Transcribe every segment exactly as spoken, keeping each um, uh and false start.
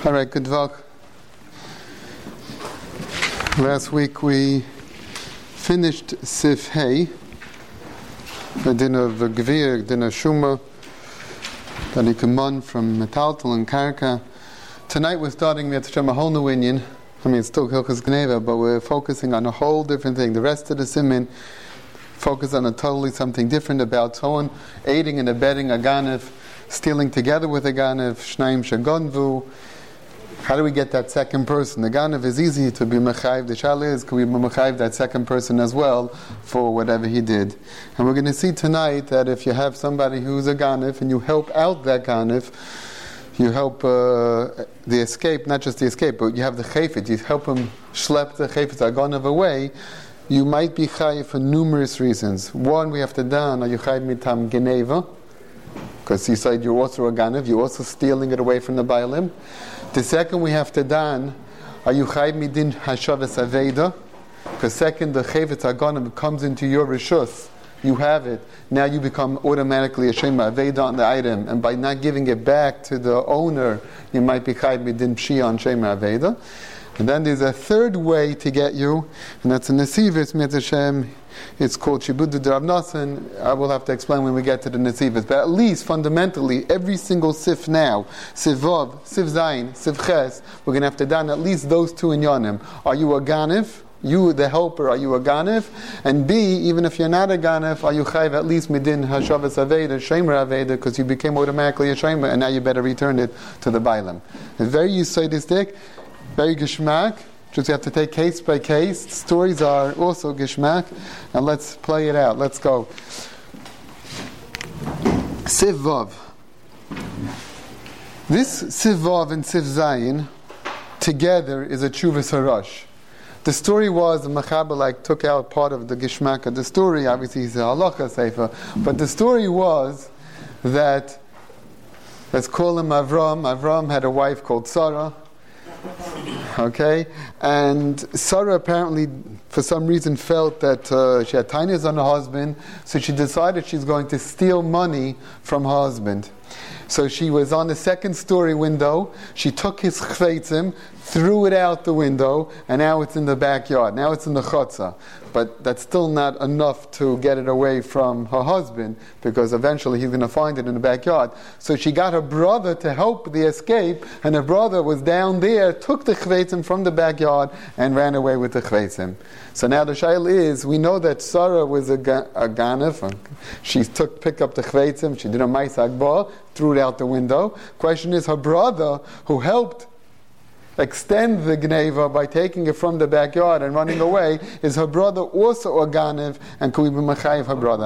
All right, good luck. Last week we finished Sif Hey, the din of Gvir, din of Shuma, that he command from Metaltal and Karka. Tonight we're starting with a whole new Inyan. I mean, it's still Hilchas Gneva, but we're focusing on a whole different thing. The rest of the Siman focus on a totally something different about someone aiding and abetting a Ganev, stealing together with a Ganev, Shnaim Shagonvu. How do we get that second person? The Ganev is easy to be Mechayiv. The Shal is, can we be Mechayiv that second person as well for whatever he did? And we're going to see tonight that if you have somebody who's a Ganev and you help out that Ganev, you help uh, the escape, not just the escape, but you have the Chayfet, you help him schlep the Chayfet Ganev away, you might be Chayiv for numerous reasons. One, we have to dan, are you Chayiv mitam Geneva? Because you said you're also a Ganev, you're also stealing it away from the Baalim. The second we have to dan, are you Chayiv midin hashavas aveda? Because second, the Chayfet Ganev comes into your rishus. You have it. Now you become automatically a shema aveda on the item, and by not giving it back to the owner, you might be chayiv midin pshia on shema aveda. And then there's a third way to get you, and that's a nesivus mit Hashem. It's called shibud d'Rav Nosson. I will have to explain when we get to the nesivus. But at least fundamentally, every single sif now, sif vav, sif zayin, sif ches, we're going to have to dan at least those two in yonim. Are you a ganev? You, the helper, are you a Ganev? And B, even if you're not a Ganev, are you Chayiv at least midin Hashavas Aveda, Shemer Aveda, because you became automatically a Shemer, and now you better return it to the Bailam. It's very Yisodistic, very Gishmak. Just you have to take case by case. Stories are also Gishmak. And let's play it out. Let's go. Siv Vav. This Siv Vav and Siv Zayin together is a Chuvas Harash. The story was the Mechaber like took out part of the Gishmak of the story. Obviously, he's a halacha sefer, but the story was that, let's call him Avram. Avram had a wife called Sarah. Okay, and Sarah apparently, for some reason, felt that uh, she had tinies on her husband, so she decided she's going to steal money from her husband. So she was on the second story window. She took his chveitzim, threw it out the window, and now it's in the backyard. Now it's in the chotza. But that's still not enough to get it away from her husband, because eventually he's going to find it in the backyard. So she got her brother to help the escape, and her brother was down there, took the chveitzim from the backyard, and ran away with the chveitzim. So now the shail is, we know that Sarah was a, ga- a ganef. She took, picked up the chveitzim, she did a mais agba, threw it out the window. Question is, her brother, who helped extend the gneva by taking it from the backyard and running away, is her brother also a ganev, and could we be mechayiv her brother?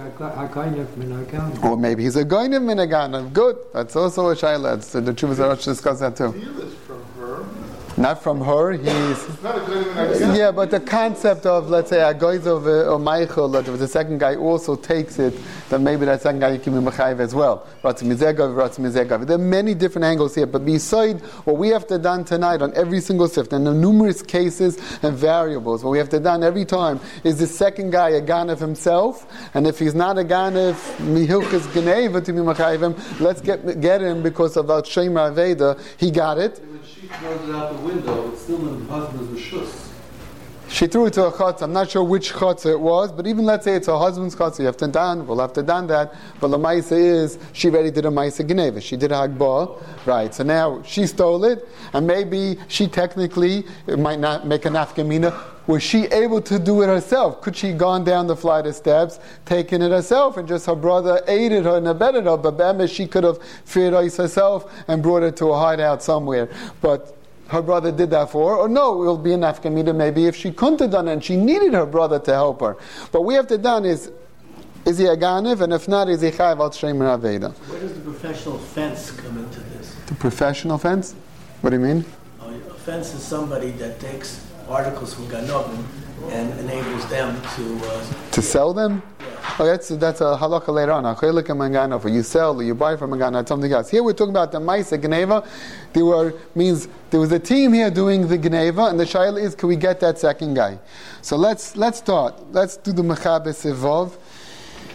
Or maybe he's a goynev min a ganev. Good, that's also a shayla. So the Chuvas Harash discuss that too. Not from her, he's... Yeah, but the concept of, let's say, a goyzov or meichel, that if the second guy also takes it, then maybe that second guy you can be mechayiv as well. There are many different angles here, but beside what we have to done tonight on every single sift, and the numerous cases and variables, what we have to done every time is the second guy a ganev himself, and if he's not a ganev, mihilchis geneva to be mechayiv him, let's get, get him because of that Shemer Aveda, he got it. She throws it out the window, it's still in the husband's rishus. She threw it to a chotz. I'm not sure which chotz it was, but even let's say it's her husband's chotz, you have to dan, we'll have to dan that. But the ma'isa is, she already did a ma'isa geneva. She did a hagbah, right? So now she stole it, and maybe she technically, it might not make an afkamina. Was she able to do it herself? Could she gone down the flight of steps, taken it herself, and just her brother aided her and abetted her? But Bama, she could have feared ice herself and brought her to a hideout somewhere. But her brother did that for her, or no, it will be an afkamida maybe if she couldn't have done it and she needed her brother to help her. But what we have to done is, is he a ganev, and if not, is he chayav al shemer aveda? Where does the professional fence come into this? The professional fence? What do you mean? Uh, a fence is somebody that takes articles from ganovim and enables them to uh, to sell them. Yeah. Oh, that's that's a halakha later on. Or you sell, or you buy from a ganov, something else. Here we're talking about the ma'isa geneva. There were means there was a team here doing the geneva, and the shaila is, can we get that second guy? So let's let's start. Let's do the mechaber sivov.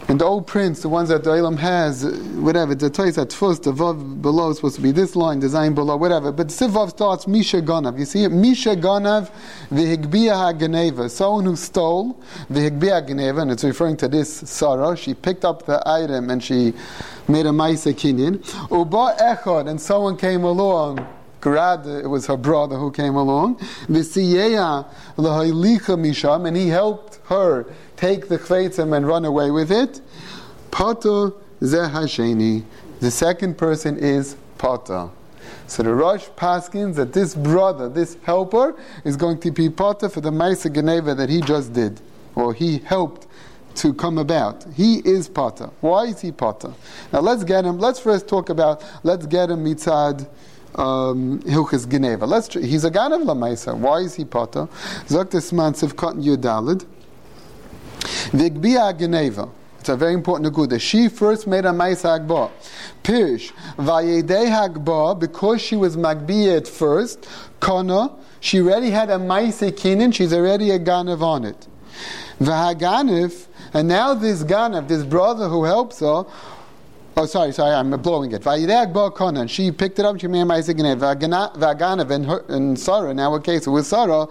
And the old prints, the ones that the Olam has, whatever, the Toys at first, the Vav below is supposed to be this line, the Zayin below, whatever. But Siv Vav starts Misha Ganav. You see it? Misha Ganav v'higbia ha'geneva. Someone who stole v'higbia ha'geneva, and it's referring to this Sarah. She picked up the item and she made a Maisa Kinyan. Uba Echad, and someone came along. Grad, it was her brother who came along. V'siyeya l'ha'ilicha misham, and he helped her take the chveitzim and run away with it. Pater zeh hasheni. The second person is Pater. So the Rosh paskins that this brother, this helper, is going to be Pater for the Maisa Geneva that he just did, or he helped to come about. He is Pater. Why is he Pater? Now let's get him. Let's first talk about. Let's get him mitzad um, Hilchas Geneva. Let's. Tr- he's a Ganav Lamaisa. Why is he Pater? Zok Desman Sivkot Yudalid. Vigbia Geneva. It's a very important nekuda. She first made a Maisa Hagba. Pirish Vayedei Hagba, because she was Magbiyah at first. Kana, she already had a Maisa Kinin. She's already a Ganav on it. V'Haganav, and now this Ganav, this brother who helps her. Oh, sorry, sorry, I'm blowing it. Vayedei Hagba Kana, and she picked it up. She made a Maisa Geneva. V'Haganav, and her and Sarah. In our case, it was Sarah.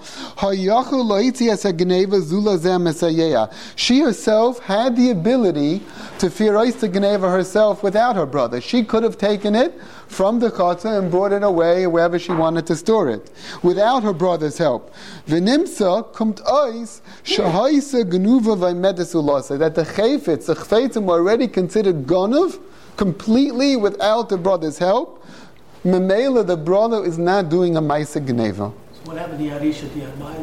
She herself had the ability to fearois the Geneva herself without her brother. She could have taken it from the chotza and brought it away wherever she wanted to store it, without her brother's help. V'nimsa kumt ois shahaisa genuva v'medesulasa, that the chayfetz, the chayfetzim were already considered gonav completely without the brother's help. Memela, the brother is not doing a Maisa Geneva. What happened to Yarisha at the Admailo?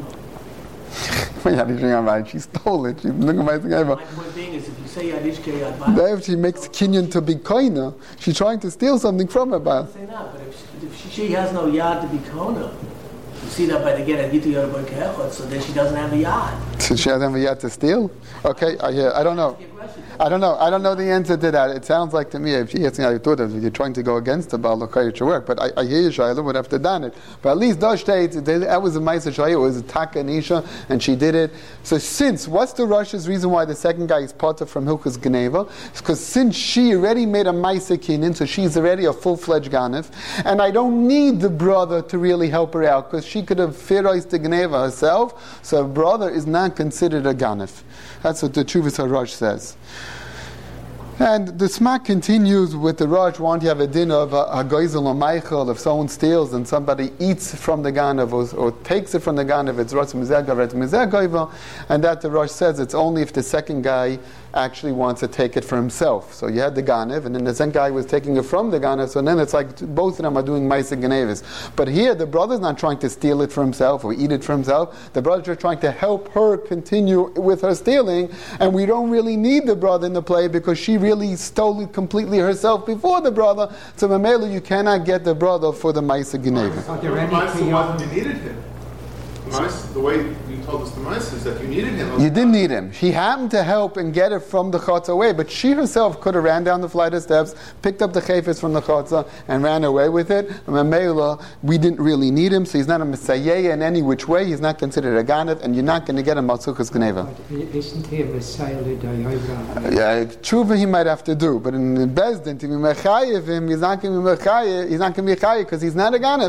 She stole it. She's doing a Maisa Geneva. My point being is, if you say Yarishke Admailo, if she makes kinyan to be koina, she's trying to steal something from her. But say not. But if she, if she, she has no yad to be kona, you see that by the get Agitu Yoraboy Keechot, so then she doesn't have a yad. So she doesn't have a yad to steal. Okay, I hear. I don't know. I don't know. I don't know the answer to that. It sounds like to me, if she asking how you thought of it, you're trying to go against the Baal L'chayr to work. But I, I hear you, Shaila would have to done it. But at least those states, that was a Maisa Shaila, it was a Taka Nisha, and she did it. So since, what's the Russia's reason why the second guy is Potter from Hilchas Geneva? It's because since she already made a Maisa Kinin, so she's already a full-fledged Ganef, and I don't need the brother to really help her out, because she could have fearois the Geneva herself, so a brother is not considered a Ganef. That's what the Chuvas HaRosh says. And the Smak continues with the Rosh, want you have a din of a goizel or meichel, if someone steals and somebody eats from the Ganav or, or takes it from the Ganav, it's Rosh Mizagav, it's Mizagav, and that the Rosh says it's only if the second guy actually wants to take it for himself. So you had the Ganav, and then the second guy was taking it from the Ganav, so then it's like both of them are doing Maisa Genevis. But here the brother's not trying to steal it for himself or eat it for himself, the brother's just trying to help her continue with her stealing, and we don't really need the brother in the play because she really stole it completely herself before the brother, so Mamela, you cannot get the brother for the Maisa Genevis. Are there any Maisa wasn't you needed him? Maisa, the way you told us the Maisa is that you needed him. You didn't need him. She happened to help and get it from the chotza away, but she herself could have ran down the flight of steps, picked up the chayfetz from the chotza, and ran away with it. Mamela, we didn't really need him, so he's not a Messiah in any which way. He's not considered a Ganav, and you're not going to get him Matzuchas Geneva. Isn't he a Messiah? Yeah, tshuva he might have to do, but in the Bezdin, to be mechayev him, he's not going to be mechayev, he's not going to be mechayev because he's not a Ganav.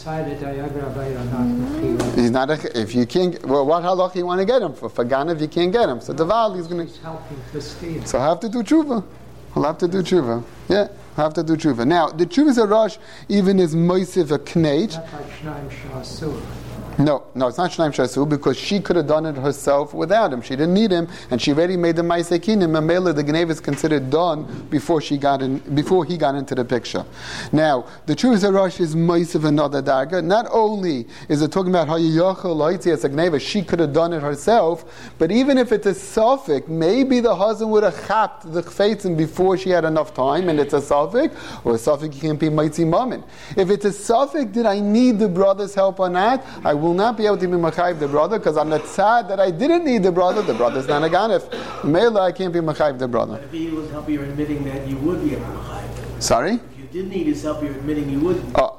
He's not a, if you can't, well, what halach you want to get him for? For Ganav, you can't get him. So the Val, he's going to. He's helping to steal. So he'll have to do tshuva. He'll have to do tshuva. Yeah, he'll have to do tshuva. Now, the tshuva's a rush, even is moisiv a kneit. Not like Shnaim Shasur. No, no, it's not Shnaim Shasu because she could have done it herself without him. She didn't need him, and she already made the Maisa Kinim. And Mela, the Geneva is considered done before she got in, before he got into the picture. Now, the Chuvas HaRosh is Moisiv another darga. Not only is it talking about how Yachal Loitzi as a Geneva, she could have done it herself, but even if it's a suffix, maybe the husband would have chapped the chfeitzim before she had enough time, and it's a suffix, or a suffix can't be Maitzi Mamin. If it's a suffix, did I need the brother's help or not? I will not be able to be Machayiv the brother, because on the tzad that I didn't need the brother, the brother's not a Ganef. Mela, I can't be Machayiv the brother. But if he was help, you're admitting that you would be able to Machayiv. Sorry? If you did need his help, you're admitting you would. Oh,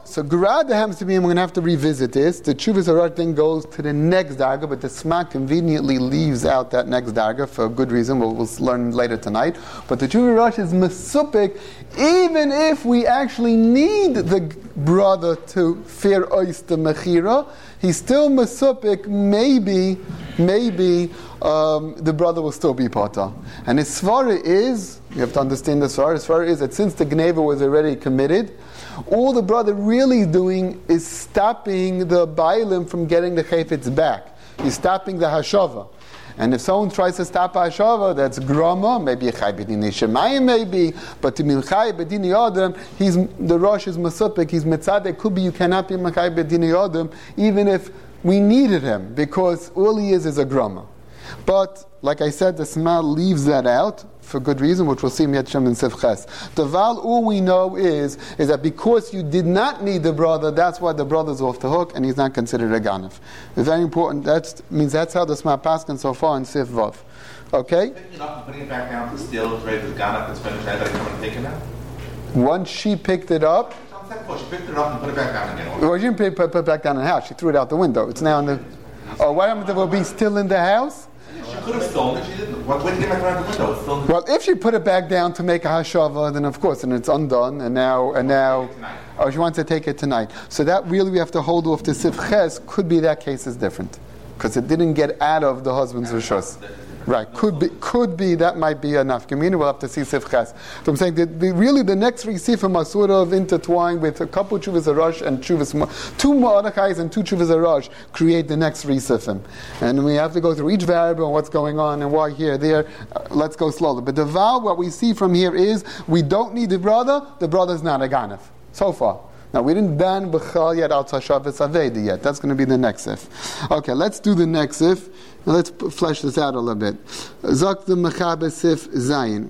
so Gerad happens to be, and we're going to have to revisit this. The Tshuvas Arash then goes to the next darga, but the Sma conveniently leaves out that next darga for a good reason. We'll, we'll learn later tonight. But the Tshuvas Arash is Mesupik, even if we actually need the brother to fear ois the Mechira, he's still Mesupik, maybe, maybe um, the brother will still be Pata. And his Svara is, you have to understand the Svara, his Svara is that since the Gneva was already committed, all the brother really is doing is stopping the Bailim from getting the Chayfetz back. He's stopping the Hashava. And if someone tries to stop a Hashava, that's Grama, maybe a Chai B'dini Shemayim, maybe, but to Milchai B'dini Adam, he's, the Rosh is Masupik, he's Metzadeh, could be you cannot be Milchai B'dini Adam, even if we needed him, because all he is is a Grama. But, like I said, the Sma leaves that out, for good reason, which we'll see in Yetchem and Sivches. The Val, all we know is, is that because you did not need the brother, that's why the brother's off the hook, and he's not considered a Ganef. It's very important. That means that's how the Sma Paskin so far in Siv Vav. Okay? Picking it up and putting it back down to steal, it's ready to the Ganef, it's finished, I better come and take it now? Once she picked it up, She picked it up and put it back down again. well, she didn't put, put, put it back down in the house. She threw it out the window. It's now in the... Oh, what happened? It will be still in the house? She could have stolen it, she didn't. Why didn't get back around the window? It's still in the... Well, if she put it back down to make a hashava, then of course, and it's undone, and now, and now, oh, she wants to take it tonight. So that really we have to hold off to Sivches. Could be that case is different, because it didn't get out of the husband's rishus. Right, could be, could be, that might be enough. We'll have to see Sivches. So I'm saying that the, really the next three Sifim are sort of intertwined with a couple Chuvas Arash and Chuvas, two Mordechais and two Chuvas Arash create the next three Sifim. And we have to go through each variable and what's going on and why here, there. Uh, let's go slowly. But the vow, what we see from here is, we don't need the brother, the brother's not a Ganef. So far. Now, we didn't dan b'chal yet al tashavis aveda yet. That's going to be the next Sif. Okay, let's do the next Sif. Let's flesh this out a little bit. Zok the Mechaber Sif Zayin.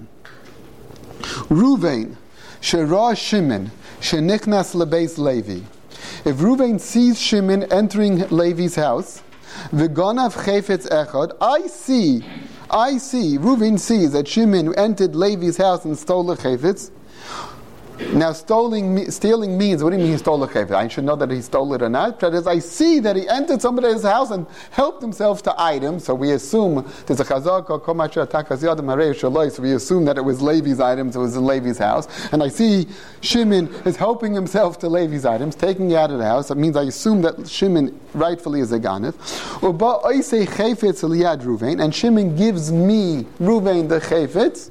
Ruvain, Shera Shimon, Shenichnas lebeis Levi. If Ruvain sees Shimon entering Levi's house, V'gonav chayfetz echad, I see, I see, Ruvain sees that Shimon entered Levi's house and stole the chayfetz. Now, stealing, stealing means, what do you mean he stole a chayfetz? I should know that he stole it or not. That is, I see that he entered somebody's house and helped himself to items, so we assume there's a chazak or komasha takas yadam harei shaloi, so we assume that it was Levi's items, it was in Levi's house. And I see Shimon is helping himself to Levi's items, taking it out of the house. That means I assume that Shimon rightfully is a ganef. Uba oisei chayfetz liyad Ruvain, and Shimon gives me, Ruvain, the chayfetz.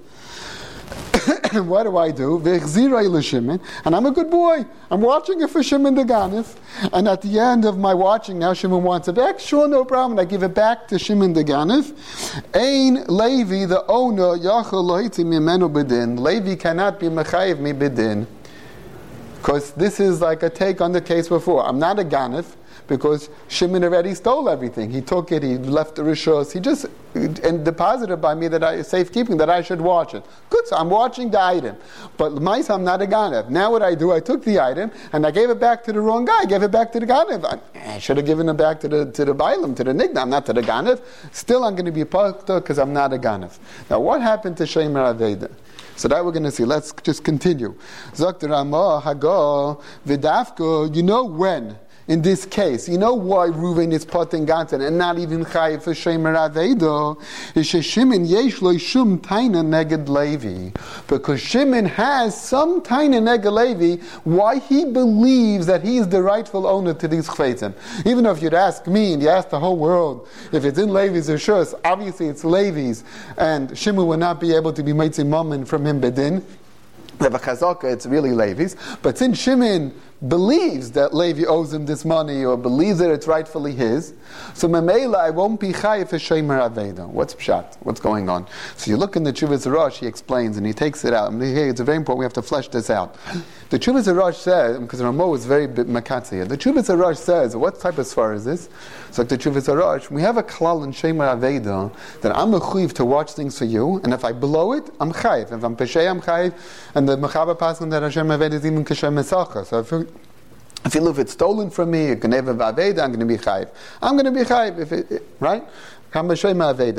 What do I do? And I'm a good boy. I'm watching it for Shimon the Ganef. And at the end of my watching, now Shimon wants it back. Sure, no problem. I give it back to Shimon the Ganef. Ein Levi, the owner, Yachal Lohiti Mimenu B'din. Levi cannot be Mechayiv mi B'din. Because this is like a take on the case before. I'm not a Ganef, because Shimon already stole everything. He took it, he left the rishos, he just and deposited by me that I safekeeping that I should watch it. Good, so I'm watching the item. But L'maisa, I'm not a Ganev. Now what I do, I took the item and I gave it back to the wrong guy. I gave it back to the Ganev. I, I should have given it back to the to the Bailam, to the Nigna, not to the Ganev. Still I'm going to be a Pakta because I'm not a Ganev. Now what happened to Shemer Aveda? So that we're going to see. Let's just continue. Zokter Ramah Hago Vidafko, you know when? In this case, you know why Reuven is poting Gantan and not even Chayiv for Shemer Aveido? Is Shimon yesh lo shum taina neged Levi, because Shimon has some taina neged Levi. Why he believes that he is the rightful owner to these chaytim. Even if you'd ask me and you ask the whole world, if it's in Levi's or Shus, obviously it's Levi's, and Shimon will not be able to be meitzim mammon from him bedin. If a chazaka, it's really Levi's. But since Shimon believes that Levi owes him this money or believes that it's rightfully his, so Memela, I won't be chayiv for Shemer Aveda. What's pshat? What's going on? So you look in the Chuvas Arash, he explains and he takes it out. And here it's very important, we have to flesh this out. The Chuvas Arash says, because Ramo is very makatzi here, the Chuvas Arash says, what type of svar is this? It's like the Chuvas Arash, we have a klal in Shemer Aveda that I'm a chuyiv to watch things for you, and if I blow it, I'm chayiv. If I'm peshay, I'm chayiv, and the Mechaber passing that Hashem Aveda is even kashem mesacha. So if If you if it's stolen from me, a Geneva Vaveda, I'm going to be chayiv. I'm going to be chayiv, if it, right? But the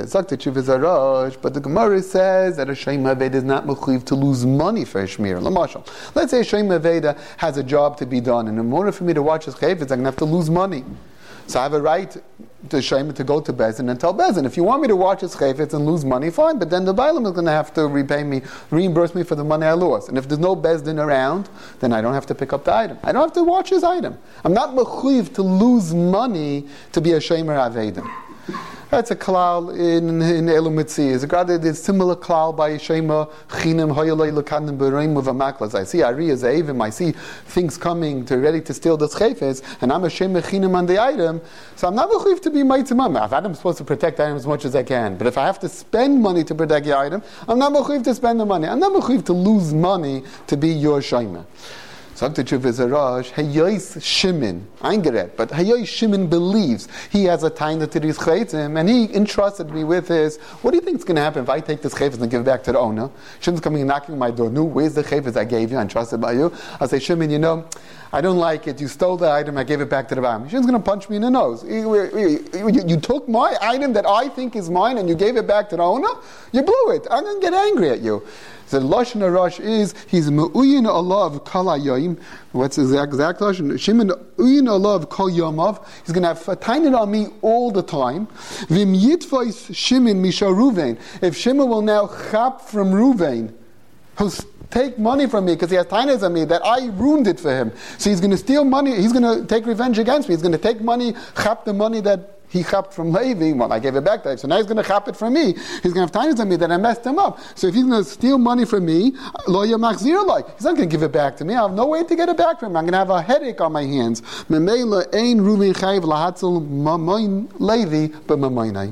Gemara says that a Shema Aveda is not mechuyev to lose money for a shmir. L'mashal, let's say a Shema Aveda has a job to be done, and in order for me to watch his chayfetz, I'm going to have to lose money. So I have a right to Shema to go to Bezin and tell Bezin, if you want me to watch his chayfetz and lose money, fine, but then the Bailam is going to have to repay me, reimburse me for the money I lost. And if there's no Bezdin around, then I don't have to pick up the item. I don't have to watch his item. I'm not mechuyev to lose money to be a Shema Aveda. That's a klal in in Elu Mitzi. It's a similar klal by Shema Chinam Hoyalei Lekanim Bereim with a maklas. I see Ari as Avim. I see things coming to ready to steal the chayfetz, and I'm a Shema Chinam on the item. So I'm not mechuyev to be maitzimam. I'm supposed to protect the item as much as I can. But if I have to spend money to protect the item, I'm not mechuyev to spend the money. I'm not mechuyev to lose money to be your Shema. Sagt der Tshuva Zarash, Hayois Shimon, Eingeret, but Hayois Shimon believes he has a time to these chaytim, and he entrusted me with his. What do you think is going to happen if I take this chayfetz and give it back to the owner? Shimon's coming and knocking on my door. No, where's the chayfetz I gave you? I entrusted by you. I'll say, Shimon, you know, I don't like it. You stole the item. I gave it back to the Bam. Shimon's going to punch me in the nose. You, you, you, you took my item that I think is mine, and you gave it back to the owner. You blew it. I'm going to get angry at you. The Lashon Harash is, he's Me'uyin Allah of Kal HaYayim. What's his exact, exact Lashon? Shimon Me'uyin Allah of Kal Yamav. He's going to have fatainet on me all the time. Vim Yitvois Shimon Misha Ruvain. If Shimon will now chap from Ruvain, he'll take money from me because he has tainas on me that I ruined it for him. So he's going to steal money. He's going to take revenge against me. He's going to take money, chap the money that he chapped from Levi. Well, I gave it back to him, so now he's going to chap it from me. He's going to have tainas on me that I messed him up. So if he's going to steal money from me, lo yamachzir loy, he's not going to give it back to me. I have no way to get it back from him. I'm going to have a headache on my hands. Memela ein Reuven chayiv lahatzel mamoin Levi b'mamoinai.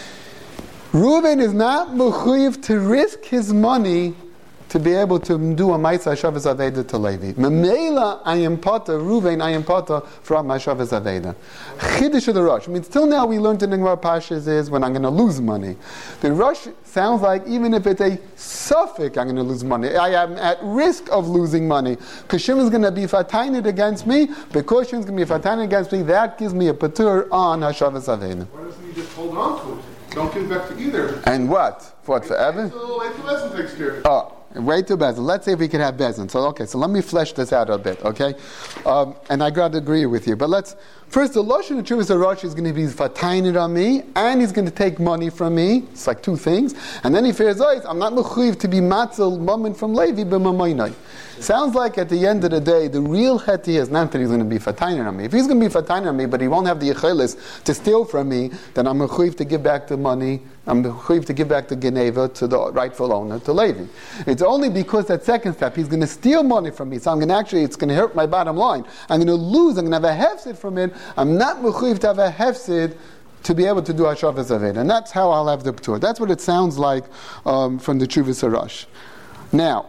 Reuven is not mechuyev to risk his money to be able to do a Maisa Shabbos Aveda to Levi. Memela I am Pata, Ruvain I am Pata from my Shabbos Aveda. Chiddush of the Rosh. I mean, till now we learned in the Gemara Pashas is when I'm going to lose money. The Rosh sounds like even if it's a suffix, I'm going to lose money. I am at risk of losing money. Because Shimon's going to be fatainet against me. Because Shimon's going to be fatainet against me, that gives me a patur on HaShabbos Aveda. Why doesn't he just hold on to it? Don't give it back to either. And what? What, forever? Wait till Bezin takes care of it. Oh. Wait till Bezin. Let's see if we can have Bezin. So, okay, so let me flesh this out a bit, okay? Um, and I got to agree with you. But let's, first, the Lashon of Chuvas Harash is going to be fatainet on me, and he's going to take money from me. It's like two things. And then he fears, oh, I'm not mechuyev to be matzel moment from Levi b'mamoinai. Sounds like at the end of the day, the real heti is not that he's going to be fatainet on me. If he's going to be fatainet on me, but he won't have the yechelis to steal from me, then I'm mechuyev to give back the money. I'm mechuyev to give back the Geneva to the rightful owner, to Levi. It's only because that second step, he's going to steal money from me. So I'm going to actually, it's going to hurt my bottom line. I'm going to lose. I'm going to have a hefsid from it. I'm not mechuyev to have a hefsid to be able to do HaShabbos Aveda. And that's how I'll have the p'tur. That's what it sounds like um, from the Chuvas Harash. Now,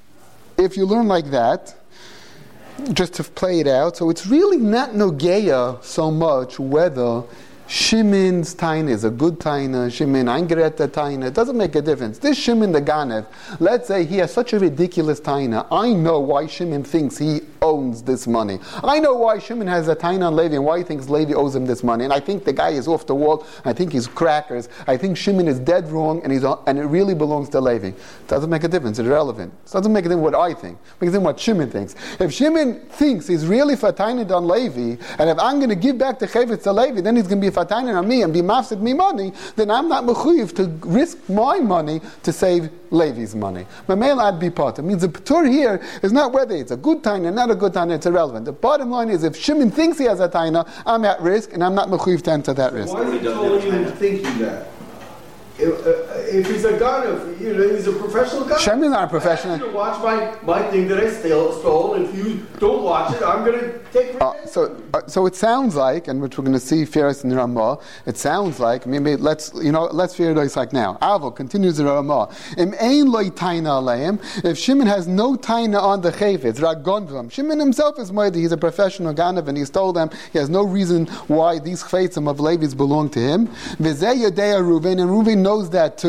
if you learn like that, just to play it out, so it's really not nogeya so much whether Shimon's taina is a good taina, Shimon Eingereta taina, it doesn't make a difference. This Shimon the Ganev, let's say he has such a ridiculous taina, I know why Shimon thinks he owns this money. I know why Shimon has a taina on Levi and why he thinks Levi owes him this money. And I think the guy is off the wall, I think he's crackers, I think Shimon is dead wrong and he's and it really belongs to Levi. It doesn't make a difference, it's irrelevant. It doesn't make a difference what I think, it makes a difference what Shimon thinks. If Shimon thinks he's really for taina on Levi, and if I'm going to give back the chayvetz to Levi, then he's going to be fatainet on me and be mafsid me money, then I'm not mechuyev to risk my money to save Levi's money. Mamel ad be part. It means the patur here is not whether it's a good taina, not a good taina, it's irrelevant. The bottom line is if Shimon thinks he has a taina, I'm at risk and I'm not mechuyev to enter that risk. Why is he telling you thinking that? If, uh, if he's a gun, if you know, he's a professional gun. Shimon's not a professional. I'm going to watch my, my thing that I stole, stole, and if you don't watch it, I'm going to take revenge. Uh, so, uh, so it sounds like, and which we're going to see Firas in the Ramah, it sounds like, maybe let's, you know, let's figure it out like now. Avo continues the Ramah. Im ein loy taina aleim. If Shimon has no taina on the chayvetz, ragonvam. Shimon himself is moed. He's a professional ganav, and he's told them he has no reason why these chayvetzim of Levi's belong to him. V'zeh yodei Reuven, and Reuven knows that too.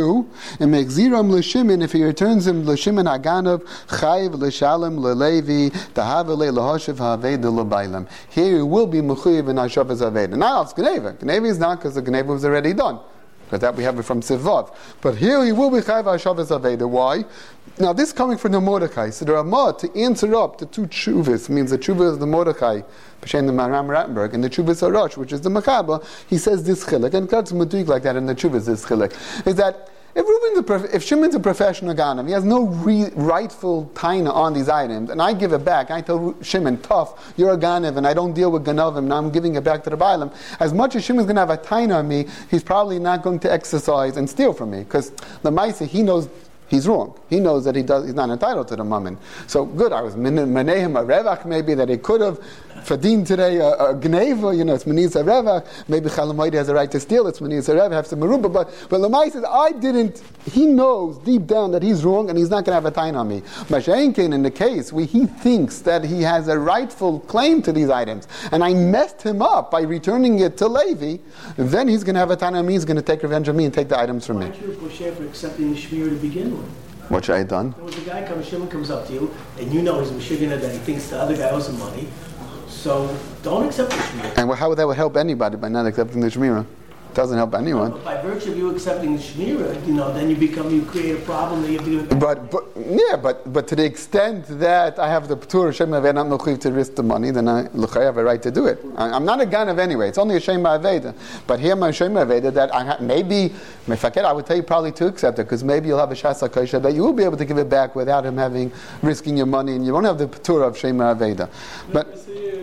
two, and makes ziram l'shimin, if he returns him l'shimin haganav, chayv l'shalem l'levi, tahave le'lahoshev ha'aved l'bailam. Here he will be mechuyev in hashavas aved. Now it's gneva. Gneva is not because the gneva was already done. Because that we have it from Sivav. But here he will be chayv hashavas aved. Why? Now this is coming from the Mordechai. So the Ramah, to answer up the two tshuvas, means the tshuva is the Mordechai, B'Shem the Maram Rattenberg, and the tshuva is Arash, which is the Mechaba. He says this chilek, and it's meduik like that in the tshuva is this chilek, is that if Reuben's a prof- if Shimon's a professional Ganav, he has no re- rightful taina on these items, and I give it back, I tell Shimon, tough, you're a Ganav, and I don't deal with Ganavim, now I'm giving it back to the Bailam. As much as Shimon's going to have a taina on me, he's probably not going to exercise and steal from me, because the Maisa, he knows he's wrong. He knows that he does. He's not entitled to the mammon. So good. I was menehim a revach, maybe that he could have fadin today a, a gneva. You know, it's menis a revach. Maybe Chalamoidi has a right to steal. It's menis a revach. Have some meruba. But but Lamai says I didn't. He knows deep down that he's wrong, and he's not going to have a tain on me. Mashainkin, in the case where he thinks that he has a rightful claim to these items, and I messed him up by returning it to Levi, then he's going to have a tain on me. He's going to take revenge on me and take the items from me. Why aren't you a pusher for accepting the shmir to begin with? What should I have done? When the guy comes, Shimon comes up to you, and you know he's a Michiganer that he thinks the other guy owes him money, so don't accept the shmir. And how would that would help anybody by not accepting the shmira? It doesn't help anyone. No, but by virtue of you accepting the shmira, you know, then you become, you create a problem that you have to give it back. But, but yeah, but but to the extent that I have the P'tur Shem Aveda, I'm not to risk the money, then I, look, I have a right to do it. I, I'm not a Ganav anyway. It's only a Shem Aveda. But here, my Shem Aveda, that I ha- maybe, if I can, I would tell you probably to accept it, because maybe you'll have a Shas HaKosher that you will be able to give it back without him having risking your money, and you won't have the P'tur of Shem Aveda. But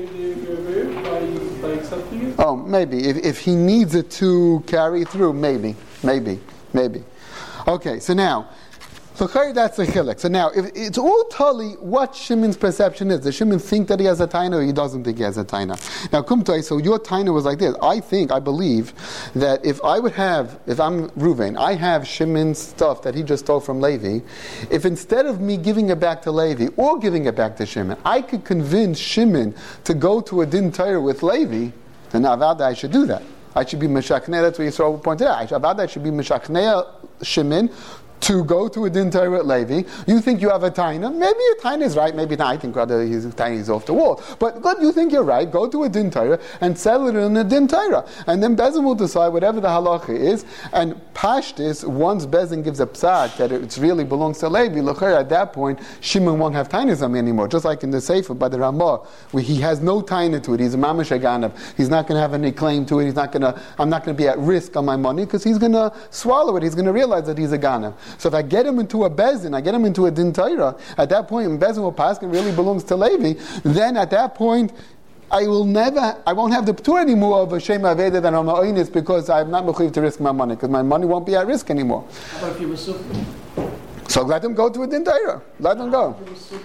oh, maybe if if he needs it to carry through, maybe, maybe, maybe. Okay, so now, that's the chilek. So now, if it's all tali what Shimon's perception is. Does Shimon think that he has a taina, or he doesn't think he has a taina? Now, kumtai. So your taina was like this. I think, I believe that if I would have, if I'm Reuven, I have Shimon's stuff that he just stole from Levi. If instead of me giving it back to Levi or giving it back to Shimon, I could convince Shimon to go to a din Torah with Levi, then avada I should do that. I should be meshachnei. That's what Yisrael pointed out. Avada I should be meshachnei Shimon to go to a din Torah at Levi. You think you have a taina? Maybe your taina is right. Maybe not. I think rather his taina is off the wall. But good, you think you're right. Go to a din Torah and sell it in a din Torah, and then Bezin will decide whatever the halacha is. And pashtis, once Bezin gives a psak that it really belongs to Levi, l'chayr, at that point Shimon won't have tainas on me anymore. Just like in the Sefer by the Ramah, where he has no taina to it. He's a mamash aganav. He's not going to have any claim to it. He's not going to. I'm not going to be at risk on my money because he's going to swallow it. He's going to realize that he's a ganav. So if I get him into a bezin, I get him into a din Torah, at that point, when bezin will pass and really belongs to Levi, then at that point, I will never, I won't have the p'tur anymore of a Shem Aveda than on my oinis because I'm not mechuyev to risk my money, because my money won't be at risk anymore. How about if you were super? So let him go to a din Torah. Let him go.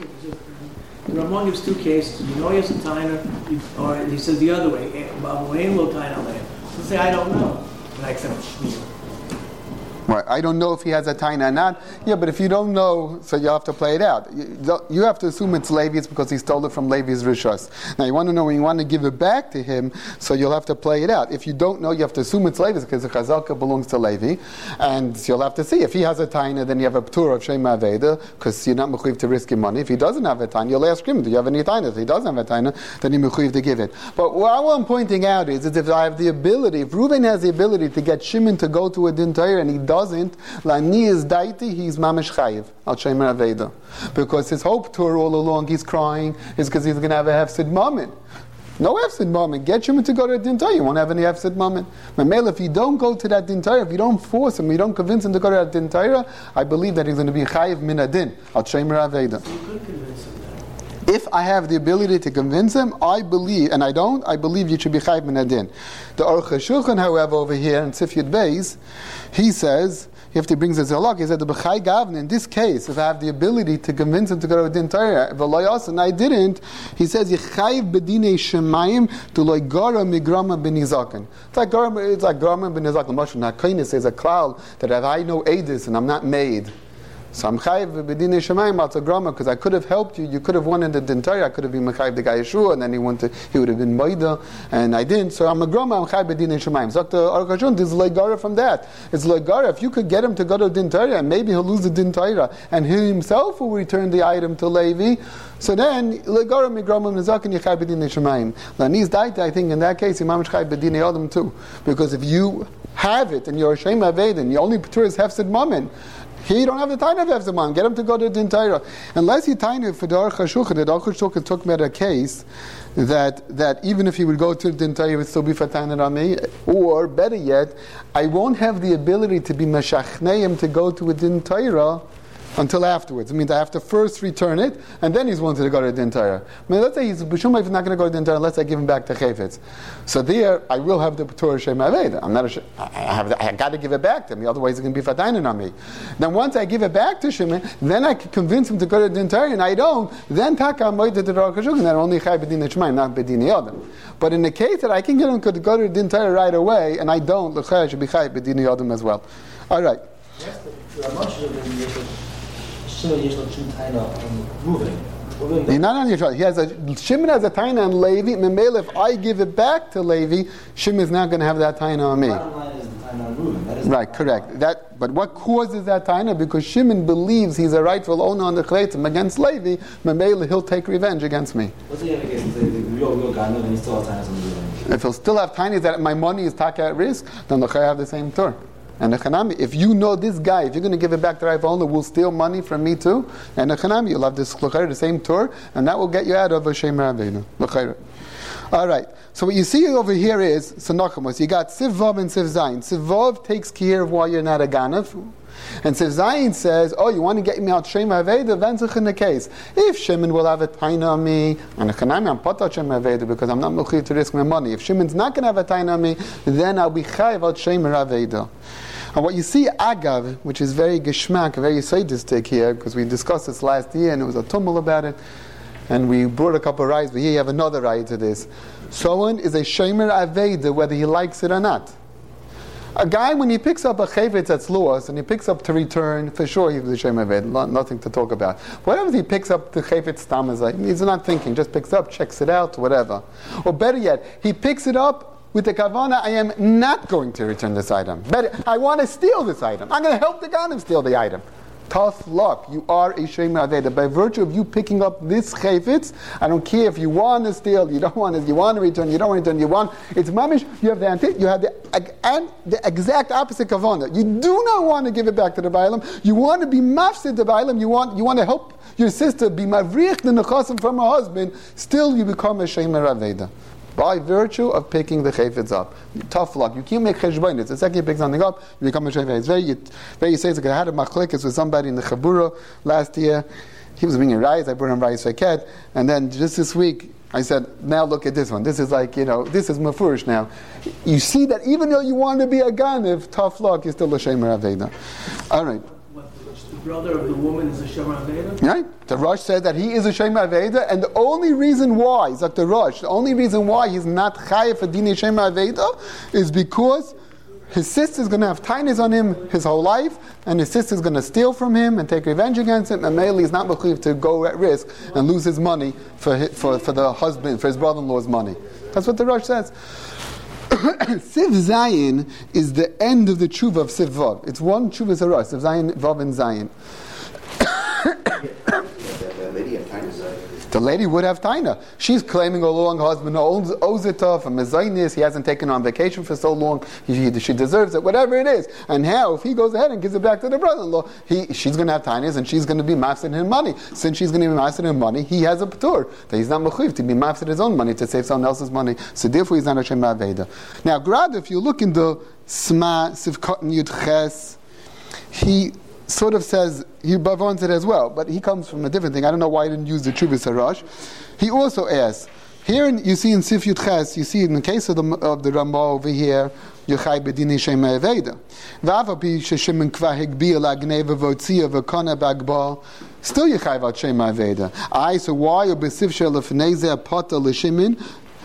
The Ramon gives two cases. You know he has a taina, or he says the other way, Babuain will taina land. So say, I don't know. And I accept shmir. Right. I don't know if he has a taina or not. Yeah, but if you don't know, so you have to play it out. You, you have to assume it's Levi's because he stole it from Levi's rishos. Now you want to know when you want to give it back to him, so you'll have to play it out. If you don't know, you have to assume it's Levi's because the chazaka belongs to Levi, and you'll have to see if he has a taina, then you have a p'tur of Shem Aveda because you're not mechuyev to risk your money. If he doesn't have a taina, you'll ask him, do you have any taina? If he doesn't have a taina, then you're mechuyev to give it. But what I'm pointing out is, is if I have the ability, if Reuven has the ability to get Shimon to go to a din Torah and he doesn't, Lani is daiti, he's mamish chayiv al shemer aveda, because his hope tour all along he's crying is because he's going to have a hefsid moment. No hefsid moment. Get Shimon to go to a din Torah, you won't have any hefsid moment. Mamela, if you don't go to that din Torah, if you don't force him, you don't convince him to go to that din Torah, I believe that he's going to be chayiv min adin al shemer aveda. So you could convince him that. If I have the ability to convince him, I believe, and I don't, I believe you should be chayiv min adin. The Aruch HaShulchan, however, over here in Sif Yud Beis, he says, if he brings his halak, he said the b'chai gavna. In this case, if I have the ability to convince him to go to a din Torah, v'loyas, and I didn't, he says yichayv bedinei shemayim to loy gara migrama b'nizaken. It's like gara, it's like grama b'nizaken. Moshe Nakainis says a cloud that if I know edis and I'm not made, So I'm chayiv b'dinei shemayim al grama because I could have helped you. You could have won in the din Torah. I could have been mechayiv the guy Yeshua, and then he went to, he would have been moida, and I didn't. So I'm a grama. I'm chayiv b'dinei shemayim. So the Aruch HaShulchan, this is legara from that. It's legara. If you could get him to go to din Torah, and maybe he'll lose the din Torah, and he himself will return the item to Levi. So then legara migrama nizak and chayiv b'dinei shemayim. Laniz daita. I think in that case, imam chayiv b'dinei adam too, because if you have it and you're a shem avedin, your only patur is hefsid mammon. Here you don't have the time of hefsid mammon. Get him to go to din Torah. Unless you tiny for the Aruch HaShulchan, the Aruch HaShulchan took me at a case that that even if he would go to din Torah, it would still be fatan rami. Or better yet, I won't have the ability to be meshachneim to go to a din Torah until afterwards. I mean, I have to first return it, and then he's wanted to go to din Torah. I mean, let's say he's b'shum not going to go to din Torah unless I give him back to chayfetz. So there, I will have the Torah shem aveda. I'm not. A, I have. The, I got to give it back to him. Otherwise, it's going to be fatainen on me. Then once I give it back to Shimon, then I can convince him to go to din Torah, and I don't. Then taka moed to the Aruch HaShulchan. That only chay b'dinei shemaim, not b'dinei adam. But in the case that I can get him to go to din Torah right away, and I don't, l'chay should be chay b'dinei adam as well. All right. He's not on Yeshua. He has a Shimon has a taina on Levi. Memele, if I give it back to Levi, Shimon is not going to have that taina on me. Right, correct. That, but what causes that taina? Because Shimon believes he's a rightful owner on the chleitim against Levi. Memele, he'll take revenge against me. If he'll still have tainas that my money is taka at risk, then I have the same tur. And the Chanami, if you know this guy, if you're going to give it back to the rightful owner, will steal money from me too, and the Chanami, you'll have this the same tour, and that will get you out of a Shemer Avinu. All right. So what you see over here is Sanachamos. You got Siv Vav and Siv Zayin. Siv Vav takes care of why you're not a Ganav. And Siv Zayin says, oh, you want to get me out Shemer Aveda? That's in the case. If Shimon will have a taina on me, and the Chanami, I'm patat Shemer Aveda because I'm not mechuyev to risk my money. If Shimon's not going to have a taina on me, then I'll be chayiv out Shemer Aveda. And what you see, agav, which is very geschmack, very sadistic here, because we discussed this last year and it was a tumult about it, and we brought a couple of rides, but here you have another ride to this. Someone is a shemer aveda, whether he likes it or not. A guy, when he picks up a chayvetz that's lost, and he picks up to return, for sure he was a shemer aveda, nothing to talk about. Whatever he picks up the chayvetz tamazai, he's not thinking, just picks it up, checks it out, whatever. Or better yet, he picks it up with the kavana, I am not going to return this item. But I want to steal this item. I'm going to help the Ganim steal the item. Tough luck. You are a shemer aveda. By virtue of you picking up this chayfetz, I don't care if you want to steal, you don't want to, you want to return, you don't want to return, you want, it's mamish, you have the anti, you have the, and the exact opposite kavana. You do not want to give it back to the Bailam. You want to be mafsid the Bailam. You want, you want to help your sister be mavrich the nechasim from her husband. Still, you become a shemer aveda. By virtue of picking the chayfetz up. Tough luck. You can't make cheshbon. It's the second you pick something up, you become a shayfetz. It's very, very, you say, I had a machlekes with somebody in the Chabura last year. He was bringing rice, I brought him rice faket, and then just this week, I said, now look at this one. This is like, you know, this is mafurish now. You see that even though you want to be a ganiv, tough luck, you're still a shemer aveda. All right. The brother of the woman is a shemer aveda? Right. The Rosh said that he is a shemer aveda, and the only reason why, he's like the Rosh, the only reason why he's not chayav for dini shemer aveda is because his sister's going to have tainas on him his whole life, and his sister's going to steal from him and take revenge against him, and Meili is not mechuyev to go at risk and lose his money for his, for, for the husband, for his brother-in-law's money. That's what the Rosh says. Siv Zayin is the end of the tshuva of Siv Vav. It's one tshuva Saras, Siv Zayin, Vav and Zayin. The lady would have taina. She's claiming all along her husband owes, owes it to her for mezainis. He hasn't taken her on vacation for so long. He, he, she deserves it, whatever it is. And now, if he goes ahead and gives it back to the brother-in-law, he, she's going to have tainas and she's going to be mafsid him money. Since she's going to be mafsid him money, he has a patur that he's not mechuyev to be mafsid his own money to save someone else's money. So therefore, he's not a shemer aveda. Now, grad, if you look in the Sma Sivkot Yud Ches, he sort of says, he bavons it as well, but he comes from a different thing. I don't know why he didn't use the Chuvas Harash. He also asks, here in, you see in Sif Yud Ches, you see in the case of the, of the Ramah over here, Yochai Bedini Shema Eveda. Vavapi Sheshimen Kva Hegbi La Gneva Votzia Vakona Bagba. Still Yochai Vat Shema Eveda. I, so why, or Besif Shelafneze Apata Lishimin,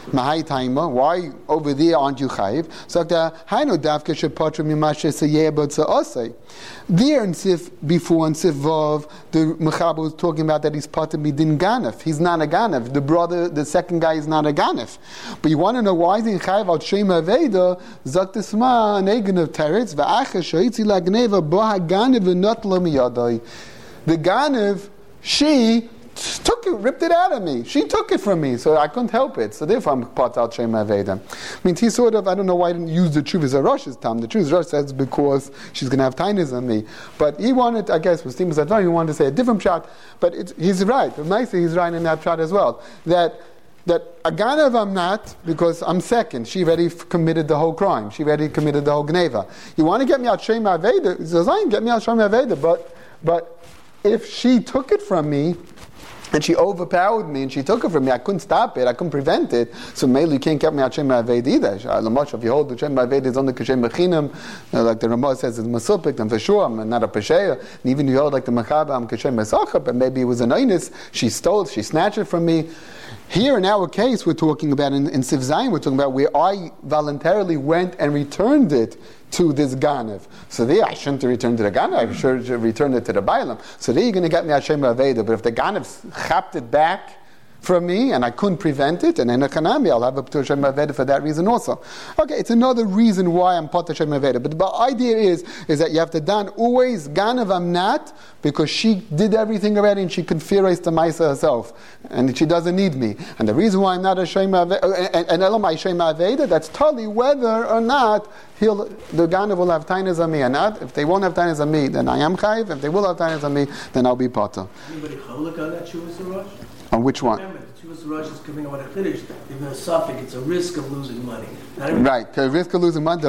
Mahai Taima, why over there aren't you chayiv? So Hainu Davka Shepatra Mimashe Sayeh B'Tza there in Sif, before in Sif Vav, the Mechaber was talking about that he's part of Midin Ganef. He's not a Ganef. The brother, the second guy is not a Ganef. But you want to know why is he chayiv al Shem Aveda? Zaktisma an Egen of Teretz, V'acha Shaitzi Lagneva Boha Ganev V'not Lo Miyadai. The Ganev, she took it, ripped it out of me. She took it from me, so I couldn't help it. So therefore, I'm part al Shem Aveda. I mean, he sort of, I don't know why he didn't use the Chuvas Arosh's time. The Chuvas Arosh says because she's going to have tainas on me. But he wanted, I guess, with Stemus Advar, he wanted to say a different shot. But it's, he's right. But nicely, he's right in that shot as well. That that a Ganav I'm not because I'm second. She already f- committed the whole crime. She already committed the whole Gneva. You want to get me al Shem Aveda? He says, I can get me al Shem Aveda. But but if she took it from me, and she overpowered me, and she took it from me. I couldn't stop it. I couldn't prevent it. So mainly you can't get me out Shem Aved either. Lamosh, if you hold the Shem Aved is on the Kashem Bechinam, like the Ramah says it's Masupik, then for sure I'm not a Pesheya. And even if you hold like the Machaba, I'm Kashem Mesachah, but maybe it was an Einus. She stole it, she snatched it from me. Here in our case, we're talking about, in, in Sif Zayin, we're talking about where I voluntarily went and returned it to this Ganev. So there, I shouldn't have returned to the Ganev, I should have returned it to the Bailam. So there you're going to get me Hashem Aveda. But if the Ganev chapped it back from me and I couldn't prevent it, and in a Chanami, I'll have a P'tur Hashem Aveda for that reason also. Okay, it's another reason why I'm P'tur Hashem Aveda. But the idea is, is that you have to dan always Ganev I'm not, because she did everything already and she configures the Maisa herself. And she doesn't need me. And the reason why I'm not a Shem Aveda, and Elam Shem Aveda, that's totally whether or not he'll, the Ganev will have tainas on me or not. If they won't have tainas on me, then I am chayiv. If they will have tainas on me, then I'll be P'tur. Anybody cholak on that Chuvas Arosh? On which one? Remember, the Chuvas Arosh is coming out of Kiddush. If there's a suffix, it's a risk of losing money. Right, the risk of losing money.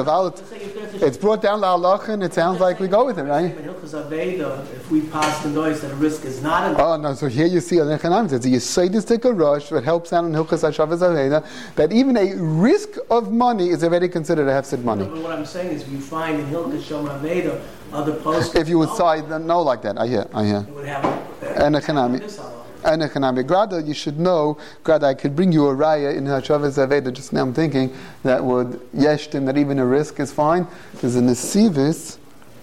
It's brought down la halacha, and it sounds like we go with it, right? If we pass the noise that a risk is not a oh no, so here you see on Echanam, it's a Yisayistic rush that helps out in Hilchas HaShavas Aveda, that even a risk of money is already considered a hefsid money. No, but what I'm saying is, we find in Hilchas Shavas Aveda other posts. If you would side, no, like that, I hear, I hear. It would have uh, and Echanami. And Echanami. Grada, you should know, Grada, I could bring you a raya in HaShavas Aveda, just now I'm thinking, that would yeshtim, that even a risk is fine. There's a nesivis,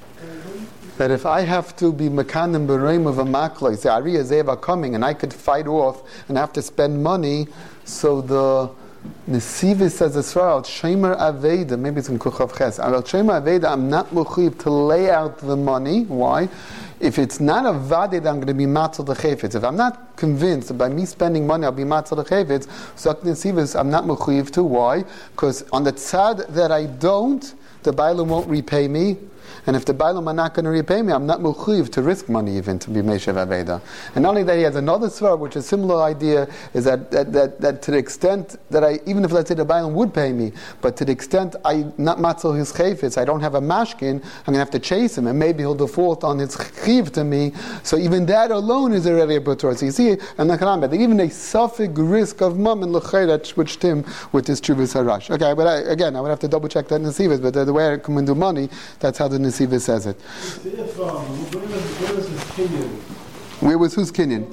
that if I have to be mekanim b'reim of a makloi, say Ariya Zeva coming, and I could fight off and have to spend money, so the Nesivis says as far as Shemer Aveda, maybe it's in Kuchav Ches, Al Shemer Aveda, I'm not muchiv to lay out the money. Why? If it's not a vadid, I'm going to be matzah the chayfetz. If I'm not convinced that by me spending money I'll be matzah the chayfetz, so Nesivis, I'm not muchiv to. Why? Because on the tzad that I don't, the Bailam won't repay me. And if the Bailam are not going to repay me, I'm not muchiv to risk money even to be Meshev Aveda. And not only that, he has another svar, which is a similar idea, is that, that, that, that to the extent that I, even if let's say the Bailam would pay me, but to the extent I not matzal his chayfetz, I don't have a mashkin, I'm going to have to chase him, and maybe he'll default on his chiv to me. So even that alone is already a P'tur. So you see, and that even a suffix risk of mum and l'chay that switched him with his Chuvas Harash. Okay, but I, again, I would have to double check that Nesivas, but the, the way I come into money, that's how the Nesivas says it. If, um, where was his kinyan? Where was whose kinyan?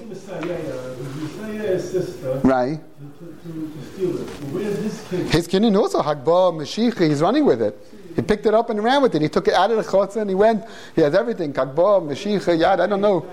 Messiah's sister. Right. To, to, to steal it. Where's his kinyan? His kinyan also, Hagbah, Mashiach, he's running with it. He picked it up and ran with it. He took it out of the chotza and he went. He has everything. Hagbah, Mashiach, Yad, I don't know.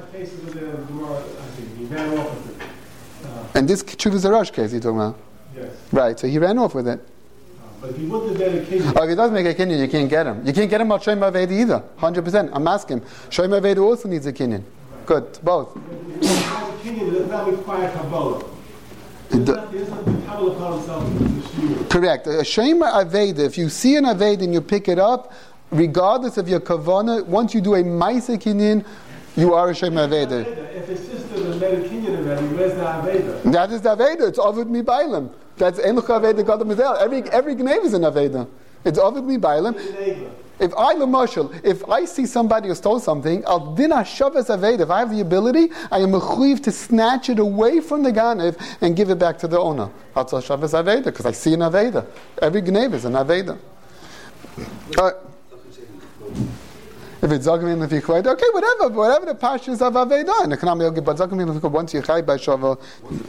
And this Chuvas Harash case you're talking about? Yes. Right, so he ran off with it. But if he wouldn't have made a kinyan. Oh, if he does make a kinyan, you can't get him. You can't get him on Shem Aveda either. one hundred percent. I'm asking. Shem Aveda also needs a kinyan. Good, both. If he has a kinyan, it does not require Kabbalah. He doesn't have to Kabbalah upon himself. Correct. A Shem Aveda, if you see an Aveda and you pick it up, regardless of your kavanah, once you do a Maisa kinyan, you are a Shem Aveda. If his sister has made a kinyan already, where's the Aveda? That is the Aveda. It's Ovid Mi Bailam. That's Eluch Aveda Gadol Mizel. Every every Gnev is an Aveda. It's Ovid Mi Bailam. If I Lamashal, if I see somebody who stole something, Al Din HaShavas Aveda. If I have the ability, I am mechuyev to snatch it away from the Ganev and give it back to the owner. Al Shavas Aveda, because I see an Aveda. Every Gnev is an Aveda. Uh, If it's Zagmin if you quite okay, whatever, whatever the pashas of Aveda, and the Kanam Yogi, but Zagmin if once you chai by Shava,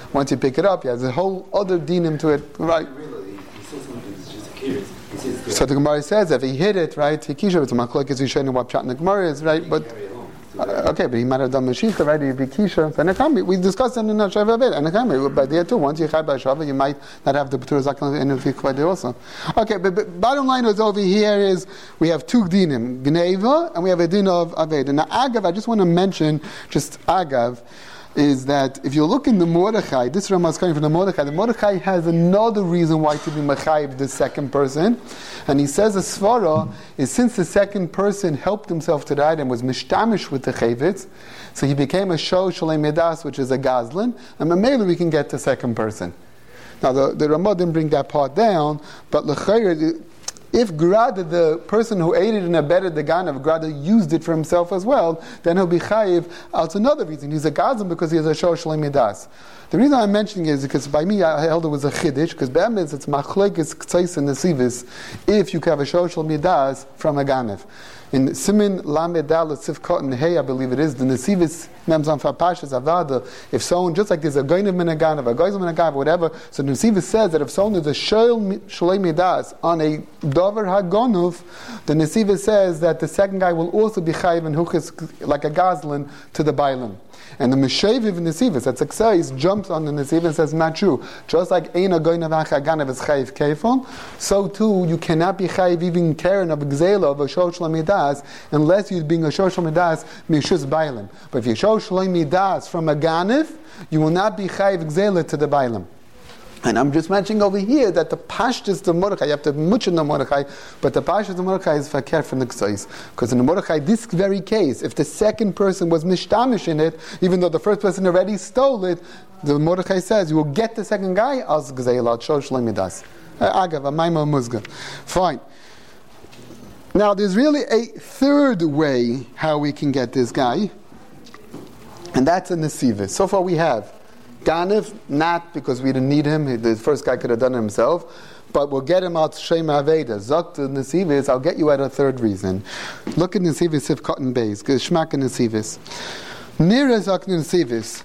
Once you pick it up, he has a whole other dinim to it, right? Really, he says something that's just curious. He says, So the Gemara says if he hit it, right, Hikisha, it's a machlokes Rishonim what pshat in the Gemara is, right? But uh, okay, but he might have done Mashiach, right? He'd be Kisha. So Anakami, we discussed it in the Shava bit. Anakami, but there too, once you chai by Shava, you might not have the B'tur Zaklan in the Fiqh also. Okay, but, but bottom line is over here is we have two dinim, Gneva, and we have a din of Aved. And now Agav, I just want to mention, just Agav, is that if you look in the Mordechai, this Ramah is coming from the Mordechai, the Mordechai has another reason why to be Mechayiv the second person. And he says a Svara is since the second person helped himself to the item, was mishtamish with the Chavitz, so he became a Sho Shalem Medas, which is a Gazlan, and maybe we can get the second person. Now the, the Ramah didn't bring that part down, but L'chayr, if Grada, the person who aided and abetted the Ganav, Grada used it for himself as well, then he'll be Chayiv. That's another reason. He's a Gazan because he has a Shor Shalem Midas. The reason I'm mentioning it is because by me I held it was a Chiddush, because Be'emes it's Machlekes K'tzais and Nesivis, if you can have a Shor Shalem Midas from a Ganav. In Simin Lamed Dalet Sif Cotton Hey, I believe it is, the Nesivis Memzan Fapashas Avada, if someone, just like there's a Goynav Minaganav, a Goynav Minaganav, whatever, so the Nesivis says that if someone is a Shol Shalem Midas on a Dover HaGonov, the Nesivis says that the second guy will also be Chayiv and Huchis like a Gazlan to the Bailam. And the Meshaviv Nesivas, that's Aksais, jumps on the Nesiv and says, not true. Just like Eina Goynav HaGanav is Chayiv Kefon, so too you cannot be Chayiv even Karen of Gzela of a Shor Shalem Midas unless you're being a Shor Shalem Midas Mishus Bailam. But if you're Shor Shalem Midas from a Ganav, you will not be Chayiv Gzela to the Bailam. And I'm just mentioning over here that the Pashtus the Mordechai, you have to much in the Mordechai, but the Pashtus the Mordechai is fakir from the Ksais. Because in the Mordechai, this very case, if the second person was mishtamish in it, even though the first person already stole it, the Mordechai says, you will get the second guy, as Gzeilat, Shor Shalem Midas. Agav, a Maimah Muzga. Fine. Now, there's really a third way how we can get this guy, and that's a Nesivis. So far we have Ganav, not because we didn't need him, the first guy could have done it himself, but we'll get him out Shema Aveda. Zok to Nesivis, I'll get you at a third reason. Look at Nesivis if cotton base, Geshmak and Nesivis. Nira Zok Nesivis.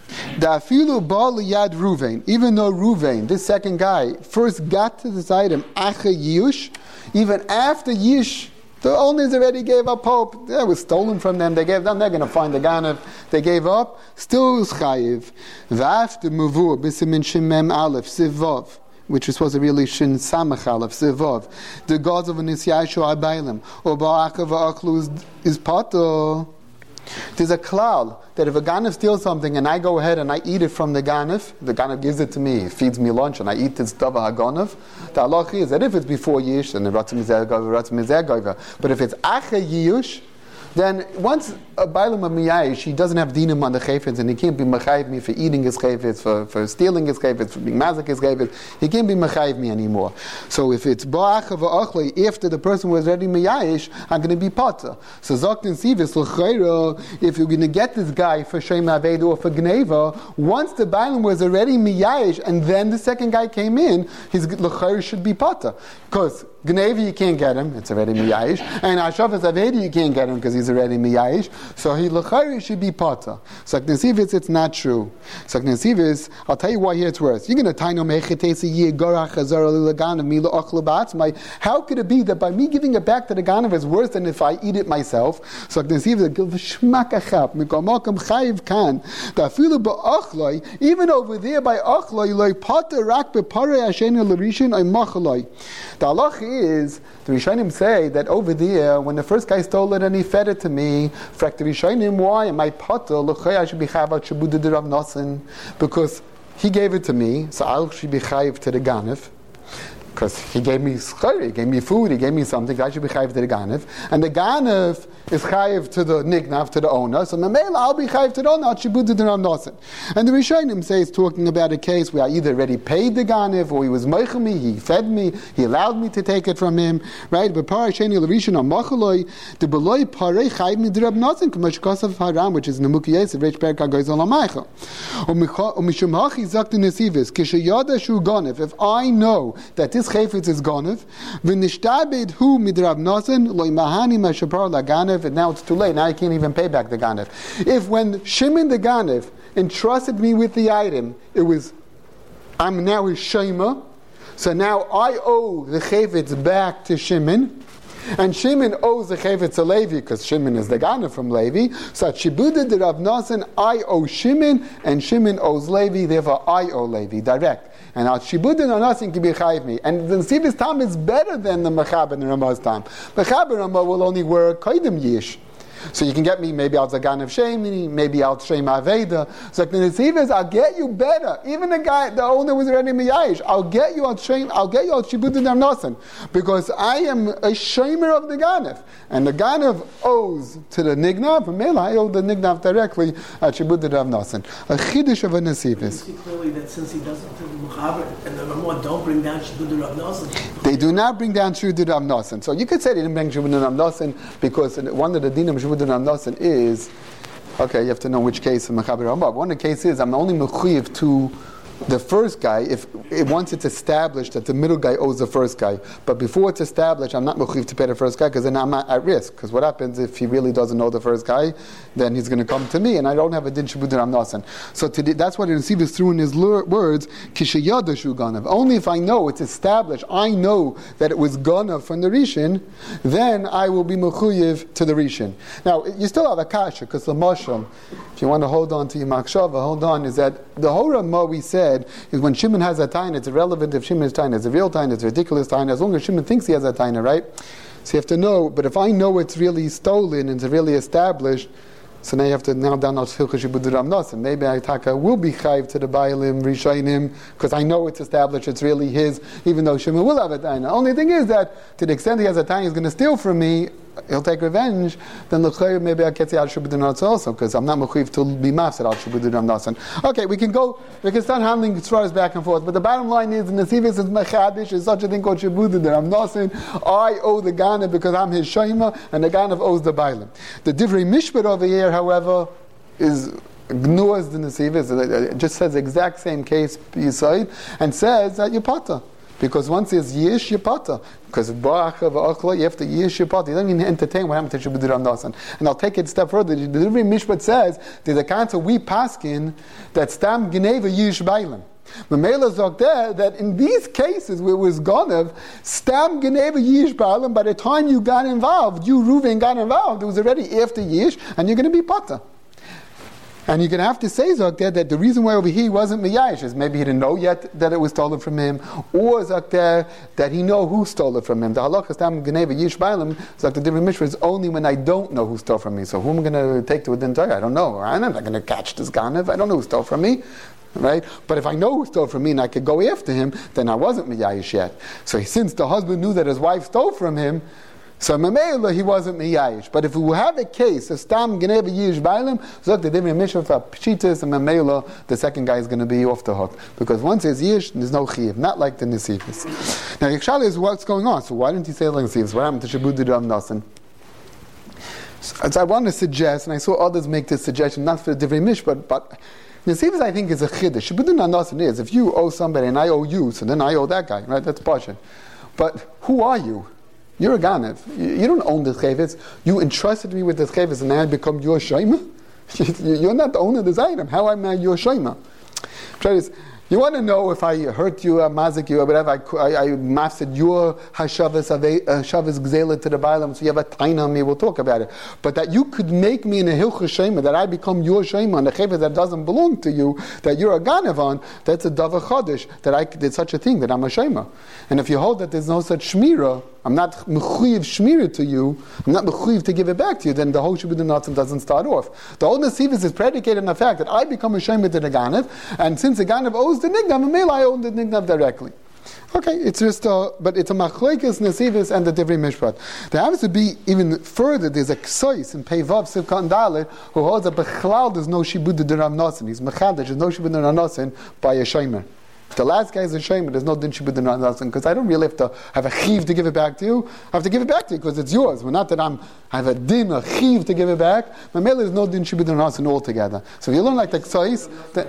Da'afilu ba liyad Ruvain, even though Ruvain, this second guy, first got to this item, Acha Yush, even after Yish, the owners already gave up hope. It was stolen from them. They gave them. They're going to find the Ganav. They gave up. Still was chayiv. V'af the muvur b'simin shemem aleph sivov, which is supposed to really shin samach aleph sivov. The gods of an isyashu abaylim or ba'akav v'achlu is pato. There's a klal that if a Ganav steals something and I go ahead and I eat it from the Ganav, the Ganav gives it to me, feeds me lunch, and I eat this Dava HaGanav, the halach is that if it's before Yish, then the Ratzim Mizeh Goiva, Ratzim Mizeh Goiva. But if it's Ache Yish, then once a Bailam of Miyayish, he doesn't have dinim on the chayfetz, and he can't be mechayiv me for eating his chayfetz, for, for stealing his chayfetz, for being mazik his chayfetz. He can't be mechayiv me anymore. So if it's ba'acha v'achlei, after the person was already Miyayish, I'm going to be potter. So Zoktin Sivis, l'chayra, if you're going to get this guy for Shema Aveda or for Gneva, once the Bailam was already Miyayish, and then the second guy came in, his l'chayra should be potter. Because Gneva you can't get him, it's already Miyayish, and Ashafas Aveda you can't get him because he's already Miyayish, so he l'chayri should be pata. So Nesivis, it's not true. So Nesivis, I'll tell you why here it's worse. You're going to taino mechetesi ye gorach hazar l'ganav mila ochla ba'atzmai. How could it be that by me giving it back to the ganav is worse than if I eat it myself? So Nesivis, v'shmak achap mikomakam chayiv kan dafilu ba'achloi, even over there by achloi loy pata rak beparei ashenu l'rishin ay machaloi. The halach is, the Rishonim say that over there, when the first guy stole it and he fed it to me, frak the Rishonim, why am I potter? L'chay I should be chayav shabuda de Rav Nosson, because he gave it to me, so I should be chayav to the Ganav, because he gave me schari, he gave me food, he gave me something, I should be chayav to the Ganav, and the Ganav is chayav to the nignav, to the owner, so Mamela, I'll be chayav to the owner, shabuda de Rav Nosson. And the Rishonim say it's talking about a case where I either already paid the Ganav, or he was meichel me, he fed me, he allowed me to take it from him, right? But parei sheni l'rishon amachaloi, the beloi parei chayav me de Rav Nosson, k'mash kosav haram, which is Nemuki Yosef, Reich Perka goes on l'meichel. Umishum hachi zakti nesivis, k'sheyada shu Ganav, if I know that this chayfetz is Ganav, v'nishtabed hu mid Rav Nosson, loy mahani mashapar la Ganav, and now it's too late, now I can't even pay back the Ganav. If when Shimon the Ganav entrusted me with the item, it was, I'm now his shema, so now I owe the chayvetz back to Shimon, and Shimon owes the chayvetz to Levi, because Shimon is the Ganav from Levi, so at Shibuda de Rav Nosson, I owe Shimon, and Shimon owes Levi, therefore I owe Levi, direct. And al Shibuda no nothing can be chayiv me. And the Nesivos Tam is better than the Mechaber and Ramah's Tam. Mechaber Ramah will only work Kodim Yish. So you can get me maybe al Zagan of Shemini, maybe al Shem Aveda. So like the Nesivos, I'll get you better. Even the guy, the owner was already Miyayish. I'll get you al Shem, I'll get you al Shibuda Rav Nosson, because I am a Shemer of the Ganav. And the Ganav owes to the Nignav, and Mela, I owe the Nignav directly at Shibuda Rav Nosson. A Chiddush of a Nesivos. You see clearly that since he doesn't do the Mechaber, and the Ramah don't bring down Shibuda Rav Nosson. They do not bring down Shibuda Rav Nosson. So you could say they didn't bring Shibuda Rav Nosson because one of the dinim of Shibuda Rav Nosson is, okay, you have to know which case of Mechaber Ramah. One of the cases is I'm only mechuyev to the first guy if, if once it's established that the middle guy owes the first guy. But before it's established, I'm not mechuyev to pay the first guy, because then I'm at risk. Because what happens if he really doesn't know the first guy? Then he's going to come to me, and I don't have a din Shibuda Rav Nosson. So today, that's what the Nesivos threw in his lur- words, Kishayada Shu Ganav. Only if I know it's established, I know that it was Ganav from the Rishon, then I will be mechuyev to the Rishon. Now, you still have a kasha, because the Mashal, if you want to hold on to your Makshava, hold on, is that the whole Ramah we said is when Shimon has a taina, it's irrelevant if Shimon is taina, it's a real taina, it's a ridiculous taina, as long as Shimon thinks he has a taina, right? So you have to know, but if I know it's really stolen and it's really established, so now you have to now down al Hilchah Shibuda Rav Nosson. Maybe I taka will be chayv to the Bailim, Rishayim, because I know it's established, it's really his, even though Shimon will have a taina. Only thing is that to the extent he has a taina, he's going to steal from me, he'll take revenge, then l'chayr maybe I get the al Shibuda Rav Nosson also, because I'm not mechuyev to be mafsed al Shibuda Rav Nosson. Okay, we can go, we can start handling tzvaros back and forth, but the bottom line is, the Nesivos is mechadish, is such a thing called Shibuda Rav Nosson. I owe the Ganav because I'm his shayma, and the Ganav owes the Bailim. The Divrei Mishpat over here, however, is ignores the Nesivos. It just says the exact same case beside, and says that you pata. Because once there's yish, you pata. Because ba'acha v'achla, you have to yish, you pata. You don't even entertain what happened to Shibuda Rav Nosson. And I'll take it a step further. The Divrei Mishpat says there's a kind of we paskin that stam gneva yish bailim. Mamela zog there that in these cases where it was Ganav, stam gneva yish bailim, by the time you got involved, you Reuven got involved, it was already after yish, and you're going to be pata. And you're going to have to say, Zok, there, that the reason why over here he wasn't Miyayish is maybe he didn't know yet that it was stolen from him, or Zok, there, that he know who stole it from him. The halacha stam gneva yish bailim, Zok, the different mishra is only when I don't know who stole from me. So who am I going to take to a din Torah? I don't know. I'm not going to catch this Ganav. I don't know who stole from me. Right? But if I know who stole from me and I could go after him, then I wasn't Miyayish yet. So since the husband knew that his wife stole from him, so Mamela, he wasn't Miyayish. But if we have a case of Stam Gneva Yish Bailim, Zok the Divrei Mishpat for Pshitas and Mamela, the second guy is going to be off the hook. Because once there's Yish, there's no Chiv, not like the Nesivos. Now, Yikshali is what's going on. So why didn't he say like Nesivos? What happened to Shibuda Rav Nosson? So I want to suggest, and I saw others make this suggestion, not for the Divrei Mishpat, but Nesivos, I think, is a chiddush. Shibuda Rav Nosson is, if you owe somebody and I owe you, so then I owe that guy, right? That's partial. But who are you? You're a Ganav. You don't own this chayvetz. You entrusted me with this chayvetz, and now I become your shayma. You're not the owner of this item. How am I your shayma? Try this. You want to know if I hurt you, or mazik you, or whatever, I, I, I mafsed your hashavas hashavas gzela to the bailam, so you have a taina on me, we'll talk about it. But that you could make me in a hilchah shema, that I become your shema, and the chayvetz that doesn't belong to you, that you're a ganav on, that's a davar chodesh, that I did such a thing, that I'm a shema. And if you hold that there's no such shmira, I'm not mechuyev shmira to you, I'm not mechuyev to give it back to you, then the whole Shibuda Nosson doesn't start off. The whole Nesivos is predicated on the fact that I become a shema to the ganav, and since the ganav owes the nignav, maybe I own the nignav directly. Okay, it's just a, but it's a machlekes Nesivos and the Divrei Mishpat. There happens to be even further, there's a ksois in Peivav Sivkat and Dalet who holds that Bechlal there's no Shibuda de Rav Nosson. He's mechadash, there's no Shibuda de Rav Nosson by a shemer. If the last guy is a shame, there's no din Shibuda de Rav Nosson, because I don't really have to have a chiv to give it back to you. I have to give it back to you because it's yours. Well, not that I'm, I have a din, a chiv to give it back. My mail is no din Shibuda de Rav Nosson altogether. So if you learn like the ksois,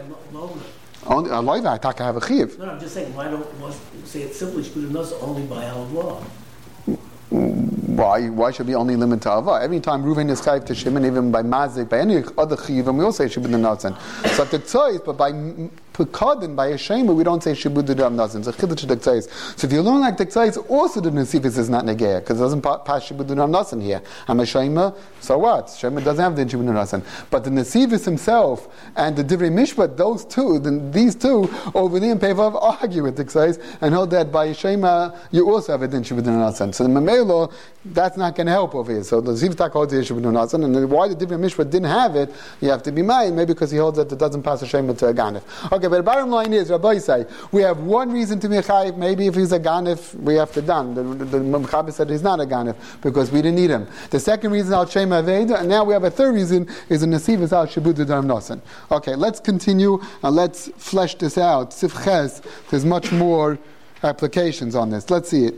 only I like that. I talk. I have a chiv. No, I'm just saying. Why don't was, say it's simply Shibuda de Nosson only by our law? Why? Why should we only limit to Ava? Every time Reuven is chayv to Shimon, even by Mazik, by any other chiyuvim, we also say Shibud Nasan. So the tzoyis, but by Pekadin, by a shema, we don't say Shibud Nasan. It's a chiddush to the tzoyis. So if you learn like the tzoyis, also the nesivus is not negaya because it doesn't pass Shibud Nasan here. I'm a shema, so what? Shema doesn't have the Shibud Nasan, but the nesivus himself and the divrei mishpat, those two, then these two over there in Pevav argue with the tzoyis and hold that by a shema you also have a din Shibud Nasan. So the Mamelo, that's not going to help over here. So the Zivtak holds the Shibud Nasan, and why the divrei mishpat didn't have it, you have to be mad, maybe because he holds that it doesn't pass a shema to a ganef. Okay, but the bottom line is, Rabbi say, we have one reason to be chayiv. Maybe if he's a ganef, we have to done. The, the, the Mechaber said he's not a ganef because we didn't need him. The second reason, al shema aveda, and now we have a third reason, is a nesivus al shibud d'dam nasan. Okay, let's continue and let's flesh this out. Sif ches, there's much more applications on this. Let's see it.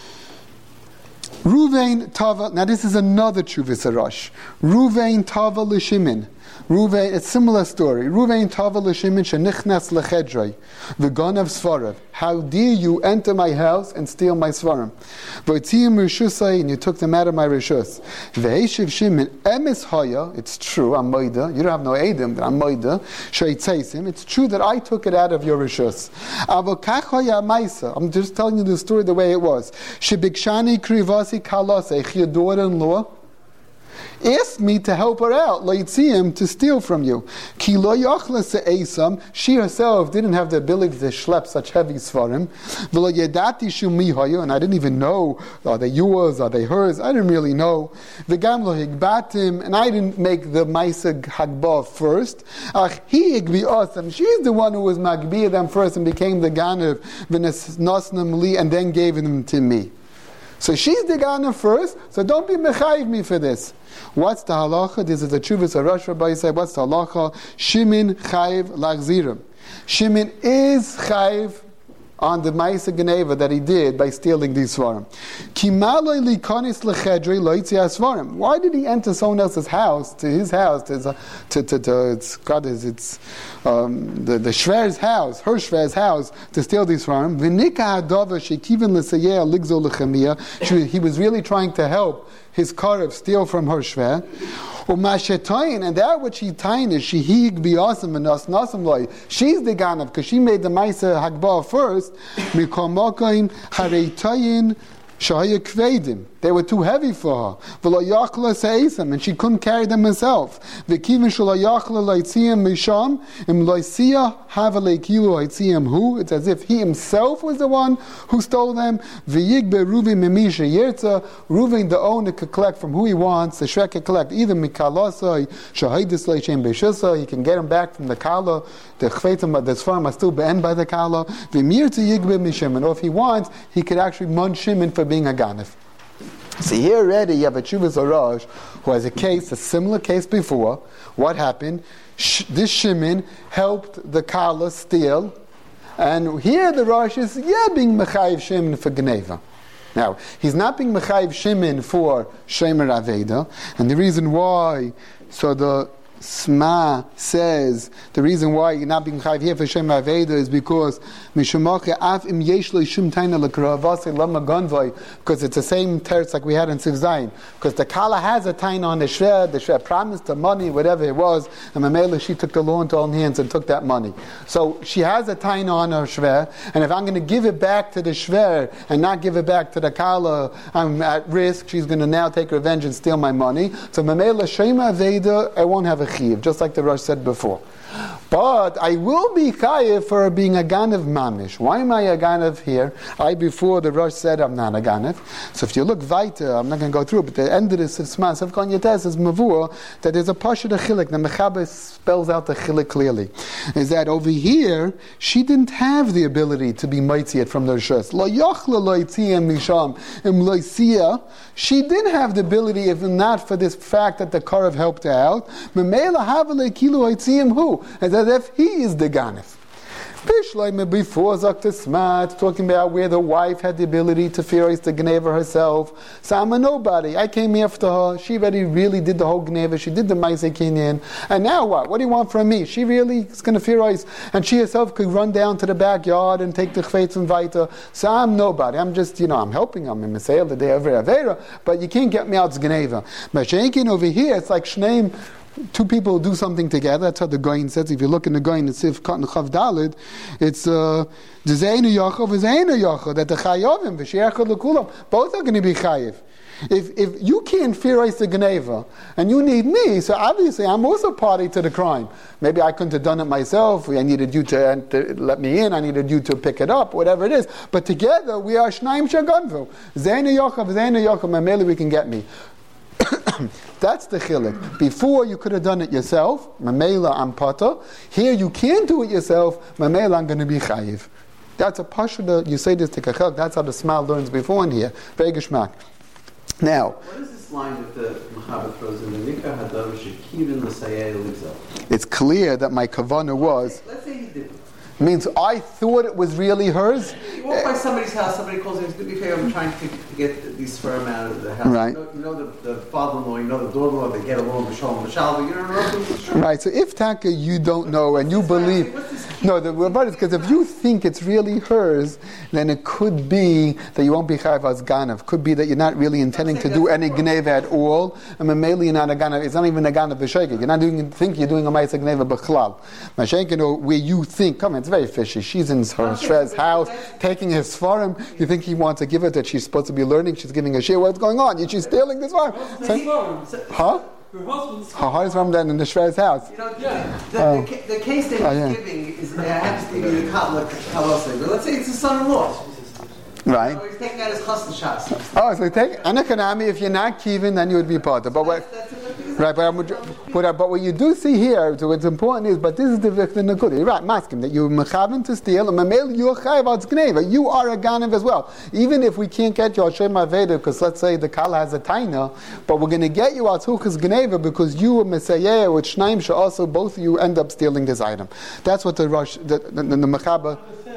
Ruvain tava. Now this is another Chuvas Arash. Ruvain tava l'shimin. Ruvain, it's a similar story. Ruvain tava l'shimin shenichnas lechedrei v'ganav svarav. How dare you enter my house and steal my svarim? V'otziyim rishusai, and you took them out of my rishus. V'eshiv Shimon emes haya. It's true. I'm moida. You don't have no edim, but I'm moida. Sheitzeisim. It's true that I took it out of your rishus. Avokach haya ma'isa. I'm just telling you the story the way it was. Shebikshani krivasi kalasech, your daughter-in-law asked me to help her out, him to steal from you. Ki lo yachla se'esam, she herself didn't have the ability to schlep such heavy svarim. V'lo yedati shumi hayu, and I didn't even know, are they yours, are they hers? I didn't really know. V'gam lo higbatim, and I didn't make the ma'isa hagbah first. Ach hi higbi asam, she's the one who was magbiyah them first and became the ganev, v'nesnasnam li, and then gave them to me. So she's the ganev first, so don't be mechayiv me for this. What's the halacha? This is the Chuvas Arash Rabbi say. What's the halacha? Shimin chayiv lachzirim. Shimin is chayiv on the Ma'aseh Geneva that he did by stealing these svarim. Kimaloi likonis lechedrei lo yitzi svarim. Why did he enter someone else's house, to his house, to, to, to, to, to it's God is it's um, the the shver's house, her shver's house, to steal these svarim? V'nika hadava shekiven l'sayeh ligzol lechemiyah. He was really trying to help his karev steal from her shver. And that which he tain is she hig be awesome and us nasam loy. She's the ganav because she made the ma'aseh hagbah first. Mikomokain hareitayin shahaya kvedim. They were too heavy for her. V'lo yachla se'esam, and she couldn't carry them herself. V'kivin shelo yachla loitziam misham im loisia hava leikilu loitziam hu. It's as if he himself was the one who stole them. V'yigbe Reuven mimisha yirtza. Reuven, the owner, could collect from who he wants. The shvek could collect either mikalasai shahidus leichem beishasa. He can get them back from the kala. The chveitim, the svarim are still be'en by the kala. V'mirtza yigbe mishim, and if he wants, he could actually mun Shimon for being a ganef. So here already you have a Chuvas Arash who has a case, a similar case before. What happened? Sh- this Shimon helped the Kala steal, and here the Rosh is, yeah, being Mechayiv Shimon for Geneva. Now, he's not being Mechayiv Shimon for Shemer Aveda, and the reason why, so the Sma says the reason why you're not being chayiv here for Shem Aveda is because Mishumach Af Im Yesh Lo Shum Taina L'Kravase Lama Ganvay, because it's the same teretz like we had in Siv Zayin. Because the Kala has a taina on the shver, the shver promised the money, whatever it was, and Mamela she took the law into her own hands and took that money. So she has a taina on her shver, and if I'm going to give it back to the shver and not give it back to the Kala, I'm at risk. She's going to now take revenge and steal my money. So Mamela Shem Aveda, I won't have a chiv, just like the Rosh said before. But I will be chayiv for being a ganav mamish. Why am I a ganav here? I, before the Rosh said I'm not a ganav. So if you look weiter, I'm not going to go through, but the end of this is Smas of Kon Yates is Mavur, that there's a pasha de chilik. The Mechaber spells out the chilik clearly. Is that over here, she didn't have the ability to be mitziat from the Rosh. Lo yochla lo yitziyah misham im lo yisiyah. She didn't have the ability, if not for this fact that the Karev helped her out. Memela havale kilo yitziyim hu. As if he is the ganef. Before Zakta Smat, talking about where the wife had the ability to fear the Gneva herself. So I'm a nobody. I came after her. She already really did the whole Gneva. She did the Maise Kinyan. And now what? What do you want from me? She really is going to fear us. And she herself could run down to the backyard and take the Chvetz and Weiter. So I'm nobody. I'm just, you know, I'm helping. I'm in Messiah the day of Avera. But you can't get me out of Gneva. Mashenkin over here, it's like Shneim. Two people do something together. That's how the Goyin says. If you look in the Goyin, it's if Katan Chav Dalid, it's the Zeinu Yachov, Zeinu Yachov, that the Chayovim, V'Sheachad L'Kulam, both are going to be Chayiv. If if you can't fear the Geneva and you need me, so obviously I'm also party to the crime. Maybe I couldn't have done it myself. I needed you to, to let me in. I needed you to pick it up, whatever it is. But together we are Shnaim Shaganvu. Zeinu Yachov, Zeinu Yachov, Mameli, we can get me. That's the chilik. Before you could have done it yourself, Mamela Ampata. Here you can't do it yourself, Mamela I'm going to be chayiv. That's a pasha. You say this to Kachel. That's how the Smal learns before in here. Very geschmack. Now, what is this line that the Mechaber throws in? The Nikah Hadav Shekivin L'Sayei L'Gzel. It's clear that my kavana was. Let's say he didn't. Means I thought it was really hers. You walk by somebody's house, somebody calls in, to be fair, I'm trying to, to get these sperm out of the house. Right. You know, you know the, the father-in-law, you know the daughter-in-law, they get along, the shalom, the shalom, you don't know. Sure. Right, so if Taka you don't know and you believe, no, the about is because if you think it's really hers, then it could be that you won't be chayav as ganav. Could be that you're not really intending to do any gneva at all. I mean, mainly you're not a ganav. It's not even a ganav b'shegeg. You're not doing think you're doing a ma'aseh gneva b'chlal. Mashenkin, where you think, come on, it's very fishy. She's in her Shrez's house taking his svarim. You think he wants to give it that she's supposed to be learning. She's giving a share. What's going on? She's stealing this svarim. Huh? Her husband's Her husband's from in the Shrez's house. You know, Yeah. the, the, Oh. the, the case that he's Oh, yeah. giving is, I have to give you the kalosay, but let's say it's his son-in-law. Right. So he's taking out his chassan shots. Oh, so take anakanami. If you're not kivin, then you would be part of. But what? That's, that's Right, but, I'm, but, but what you do see here, so what's important is, but this is the victim Nakuda. You're right, maskim, that you're mechavim to steal, and mamel you're chayav al gneva. You are a ganav as well. Even if we can't get you al shem aveda, because let's say the kala has a taina, but we're going to get you al tuchas gneva because you are mesayeh with shnaim she also both of you end up stealing this item. That's what the rush, the the, the, the mechaber.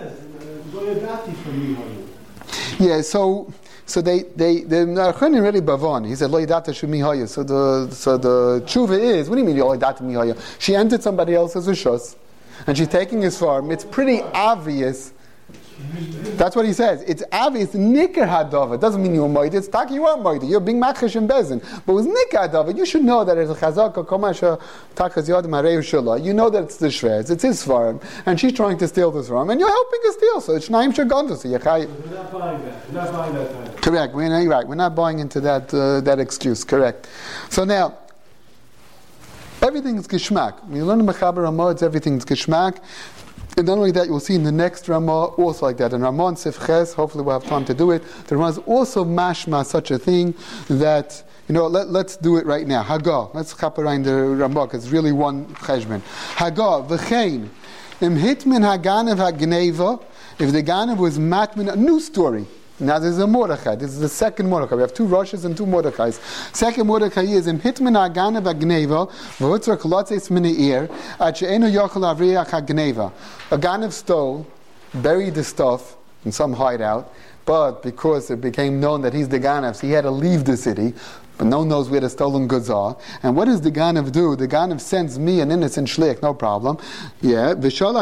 Yeah, so. So they they the Narchanim really bavon. He said lo yidata shumi haya. So the so the tshuva is, what do you mean lo yidata mi haya? She entered somebody else's rishos, and she's taking his farm. It's pretty obvious. That's what he says. It's obvious. Nikar hadava doesn't mean you're moed. It's taki you are moed. You're being machash and bezin. But with nikar hadava, you should know that it's a chazaka komasha takas yad marei shala. You know that it's the shrez. It's his farm, and she's trying to steal this farm, and you're helping her steal. So it's shnaim shagonda. So you're We're not buying that. We're not buying that time. correct. We're not, right. We're not buying into that uh, that excuse. Correct. So now. Everything is geschmack. When you learn the Mechaber Ramah, it's everything's geschmack. And not only that, you'll see in the next Ramah also like that. In Ramah and Sif Ches, hopefully we'll have time to do it. The Ramah is also mashma, such a thing that, you know, let, let's do it right now. Hagar. Let's chaperine the Ramah, because it's really one cheshbon. Hagar, v'chein, im hitmin haganev hagneva, if the ganev was matmin, a new story. Now there's a Mordechai. This is the second Mordechai. We have two Roshes and two Mordechais. Second Mordechai is in Hitman Aganav Agneva, V'hutzar Kolotzeis Mineir, At She'enu Yochel Avriach Agneva. A Ganav stole, buried the stuff in some hideout, but because it became known that he's the Ganav, so he had to leave the city. But no one knows where the stolen goods are. And what does the Ganav do? The Ganav sends me, an innocent shliach, no problem. Yeah,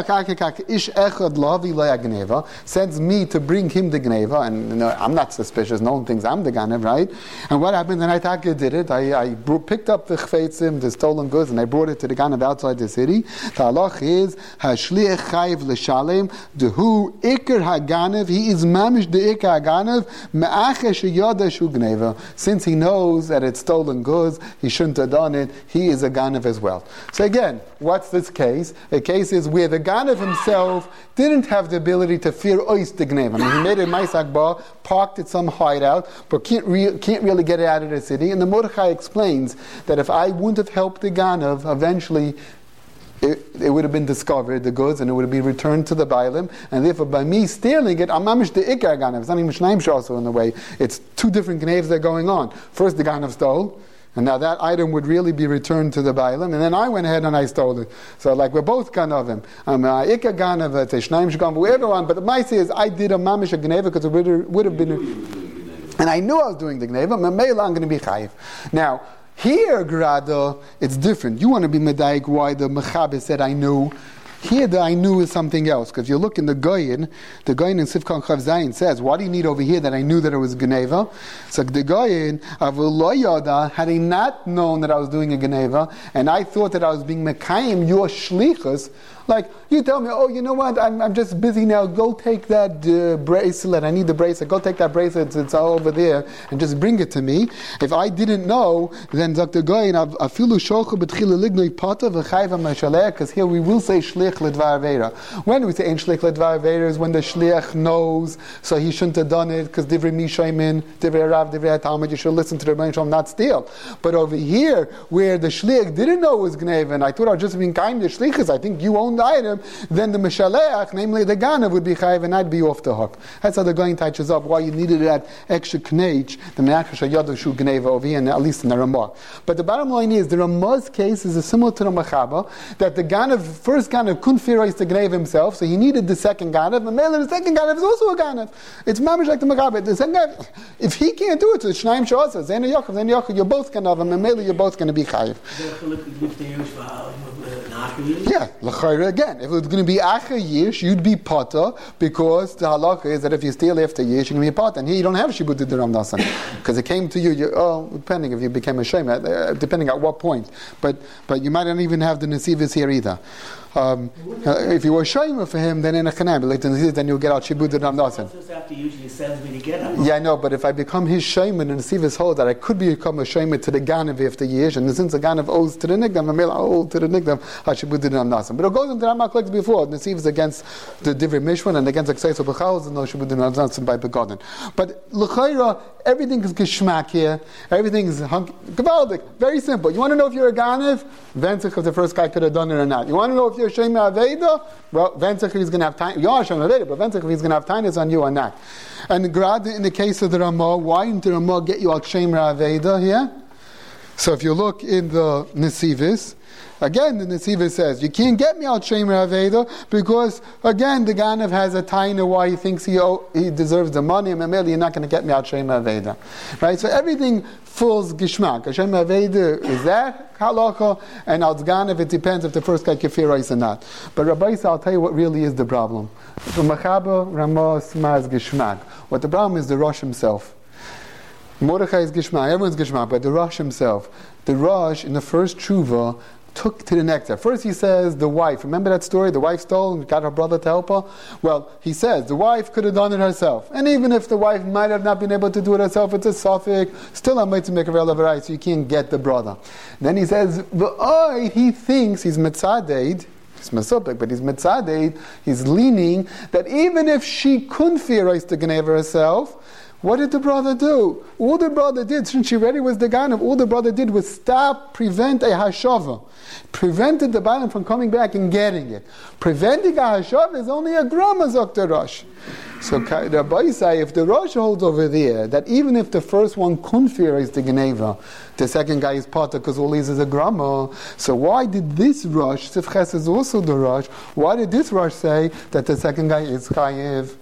sends me to bring him the Gneva. And you know, I'm not suspicious. No one thinks I'm the Ganav, right? And what happened? And I Taka did it. I, I br- picked up the chfeitzim, the stolen goods, and I brought it to the Ganav outside the city. The halach is hashliach chayiv l'shalem dehu ikar haganav. He is mamish the ikar haganav me'achesh yada shu Gneva. Since he knows that it's stolen goods, he shouldn't have done it, he is a Ganav as well. So again, what's this case? A case is where the Ganav himself didn't have the ability to fear ois the Gneva. I mean, he made a Maisak bar, parked at some hideout, but can't, re- can't really get it out of the city. And the Mordechai explains that if I wouldn't have helped the Ganav, eventually It, it would have been discovered, the goods, and it would have been returned to the Bailim, and therefore by me stealing it, I'm mamish the ikar ganav. It's not even shnaim also in the way. It's two different gnevs that are going on. First the ganav stole, And now that item would really be returned to the Bailam, and then I went ahead and I stole it. So like we're both ganavim. I'm a Ika ganav, Teshnaim shgam, whoever one. But the Maisi is I did a mamish a gneva because it would have, would have been. A, and I knew I was doing the gneva. Mamela, I'm going to be chayiv. Now here, Grada, it's different. You want to be medayik why the mechaber said I knew. Here, the I knew is something else. Because you look in the Goyin, the Goyin in Sifkan Chav Zayin says, what do you need over here that I knew that it was Geneva? So the Goyin, Avullo Yoda, had he not known that I was doing a Geneva, and I thought that I was being Mekayim, your Shlichus, like, you tell me, oh, you know what, I'm, I'm just busy now, go take that uh, bracelet, I need the bracelet, go take that bracelet, it's, it's all over there, and just bring it to me. If I didn't know, then Doctor Goyin, Afilu Shochu B'tchila Lignoi Pata V'chayva Mashaleh, because here we will say Shlich L'Dvar Veira. When we say Ein Shlich L'Dvar Veira is when the Shlich knows, so he shouldn't have done it, because Divrei Mishaymin, Divrei Rav, Divrei Talmud, you should listen to the Rebbeinu Shalom, not steal. But over here, where the Shlich didn't know it was Gneva, and I thought I was just being kind to Shlichus, I think you own the item, then the Meshaleach, namely the Ganav, would be chayiv and I'd be off the hook. That's how the going touches up why you needed that extra knech, the Me'achash HaYadu Shu Gneva over here, and at least in the Ramah. But the bottom line is, the Ramah's case is similar to the Mechaba, that the Ganav, first Ganav couldn't fearize the Gneva himself, so he needed the second Ganav, and Mele, the second Ganav is also a Ganav. It's mamish like the Mechaba. The second Ganav, if he can't do it, so it's Shnaim Sha'asa, Zena Yaakov, Zena Yaakov, you're both Ganav, and Mele, you're both going to be chayiv. Yeah, l'chayra again. If it was going to be acher yish, you'd be potter, because the halacha is that if you steal after yish, you're going to be potter. And here you don't have shibud de Ram Nasan, because it came to you. you oh, depending if you became a shema, uh, depending at what point. But but you might not even have the nesivis here either. Um, uh, if you were shayma for him, then in a chanam, then you'll get out shibud de Ram Nasan. Yeah, I know, but if I become his shayma and the nesivis hold that I could become a shayma to the ganav after yish, and since the ganav owes to the nigdam, I may owe to the nigdam, shibud de Ram Nasan. But it goes into Ramak like before. The nesivis against the divrei mishwan and against Akseiso B'chal, and no shibud de Ram Nasan by begotten. But l'chayra, everything is geshmak here. Everything is gavaldik. Very simple. You want to know if you're a ganav? Venzich if the first guy could have done it or not. You want to know if you're a shema aveda? Well, Venzich if he's going to have time. You are shema aveda, but Venzich if he's going to have time is on you or not. And grad in the case of the Ramah, why didn't the Ramah get you al shema aveda here? So if you look in the nesivis, again, the Nesiva says, you can't get me out Shemer Aveda because, again, the Ganav has a taina why he thinks he owe, he deserves the money, and Mameli, you're not going to get me out Shemer Aveda. Right? So everything falls Gishmak. Shemer Aveda is that halacha, and out Ganav, it depends if the first guy kefira is or not. But Rabbi Yisrael, I'll tell you what really is the problem. For Machaba, Ramah, Sma is Gishmak. What the problem is the Rosh himself. Mordechai is Gishmak, everyone's Gishmak, but the Rosh himself. The Rosh, in the first tshuva, took to the next step. First he says the wife. Remember that story? The wife stole and got her brother to help her? Well, he says the wife could have done it herself. And even if the wife might have not been able to do it herself, it's a suffix. Still I might to make a real right, so you can't get the brother. Then he says, V'oi, he thinks he's mitzaded, he's mesopik, but he's mitzaded, he's leaning, that even if she couldn't fearize the Geneva herself, what did the brother do? All the brother did, since she already was the Ganav, all the brother did was stop, prevent a hashava. Prevented the Bailam from coming back and getting it. Preventing a hashava is only a grama, Zok Rosh. So Rabbi say, if the Rosh holds over there, that even if the first one kunfir is the Geneva, the second guy is Potter because all these is a grama, so why did this Rosh, Sifches is also the Rosh, why did this Rosh say that the second guy is Chayev?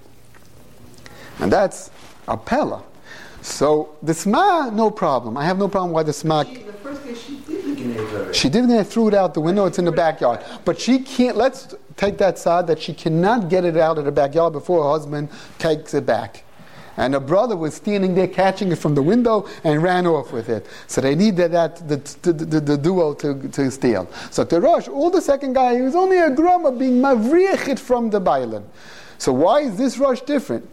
And that's a Pella. So the Sma, no problem. I have no problem why the Sma. She, the first case she did the Geneva. She did it, threw it out the window, it's in the backyard. But she can't, let's take that side that she cannot get it out of the backyard before her husband takes it back. And her brother was standing there catching it from the window and ran off with it. So they needed that, the, the, the, the duo to, to steal. So the Rosh, all the second guy, he was only a grama being mavriach it from the Bailan. So why is this Rosh different?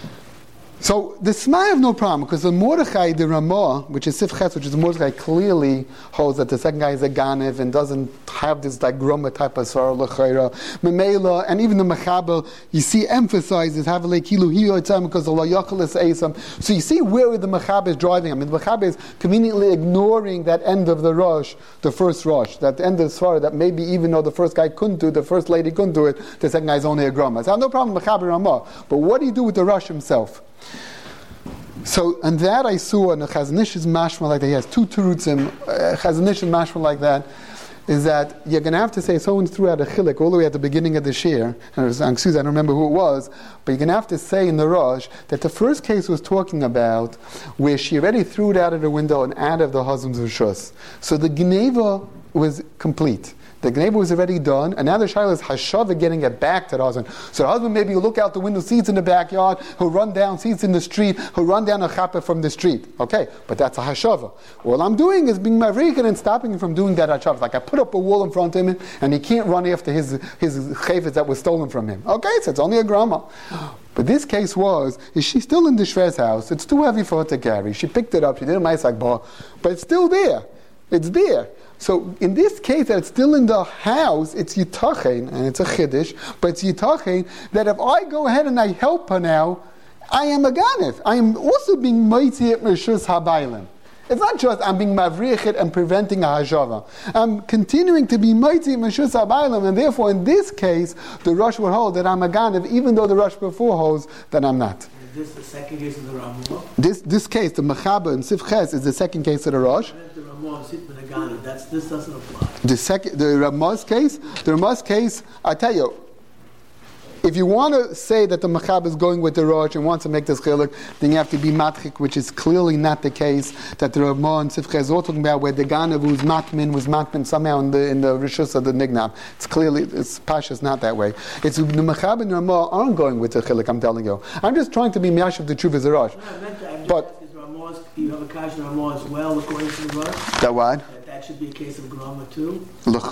So the Sma have no problem because the Mordechai, the Ramah, which is Sifches, which is Mordechai, clearly holds that the second guy is a Ganev and doesn't have this like Groma type of Sarah L'chayra, Memela, and even the Mechabel, you see emphasizes Havale Kilu Hiyotzam because the Layachalis Esam. So you see where the Mechabel is driving. I mean, the Mechabel is conveniently ignoring that end of the Rosh, the first Rosh, that end of the Svarah, that maybe even though the first guy couldn't do it, the first lady couldn't do it, the second guy is only a Groma. So I have no problem with Mechabel Ramah. But what do you do with the Rosh himself? So, and that I saw in the Chazon Ish's mashma like that. He has two terutzim. Uh, Chazon Ish's mashma like that is that you're going to have to say someone threw out a chilik all the way at the beginning of the shir. And it was, excuse me, I don't remember who it was, but you're going to have to say in the Rosh that the first case was talking about where she already threw it out of the window and out of the husband's rishus. So the gneva was complete. The gneva was already done, and now the shaila is hashava getting it back to the husband. So the husband maybe will look out the window, sees in the backyard, he'll run down, sees in the street, he'll run down a chappa from the street. Okay, but that's a hashava. All I'm doing is being mavrikin and stopping him from doing that hashava. Like I put up a wall in front of him, and he can't run after his his chayvitz that was stolen from him. Okay, so it's only a grandma. But this case was, is she still in the Shvez's house? It's too heavy for her to carry. She picked it up, she did a ma'asak bar, but it's still there. It's there. So in this case, that it's still in the house, it's yitachen, and it's a chiddush, but it's yitachen that if I go ahead and I help her now, I am a ganef. I am also being moitzi at Rishus Habaylim. It's not just I'm being mavrichet and preventing a hashava. I'm continuing to be moitzi at Rishus Habaylim, and therefore in this case, the Rosh would hold that I'm a ganef, even though the Rosh before holds that I'm not. Is this the second case of the Ramah? This this case, the Mechaba and Sif Ches, is the second case of the Rosh. The Ramah sit with a ganef. That's this doesn't apply. The second, the Ramah's case, the Ramah's case, I tell you, if you want to say that the Mechab is going with the Rosh and wants to make this chiluk, then you have to be matchik, which is clearly not the case. That the Ramah and Sifcha is all talking about where the Ganav who's matmin was matmin somehow in the in the Rishus of the Nignab. It's clearly, it's Pasha's not that way. It's the Mechab and the Ramah aren't going with the chiluk. I'm telling you. I'm just trying to be miyashiv the truth as a Rosh. No, I meant that. I'm but just Ramah's, do you have a kash in Ramah as well, according to the Rosh? That what? That, that should be a case of Grama too.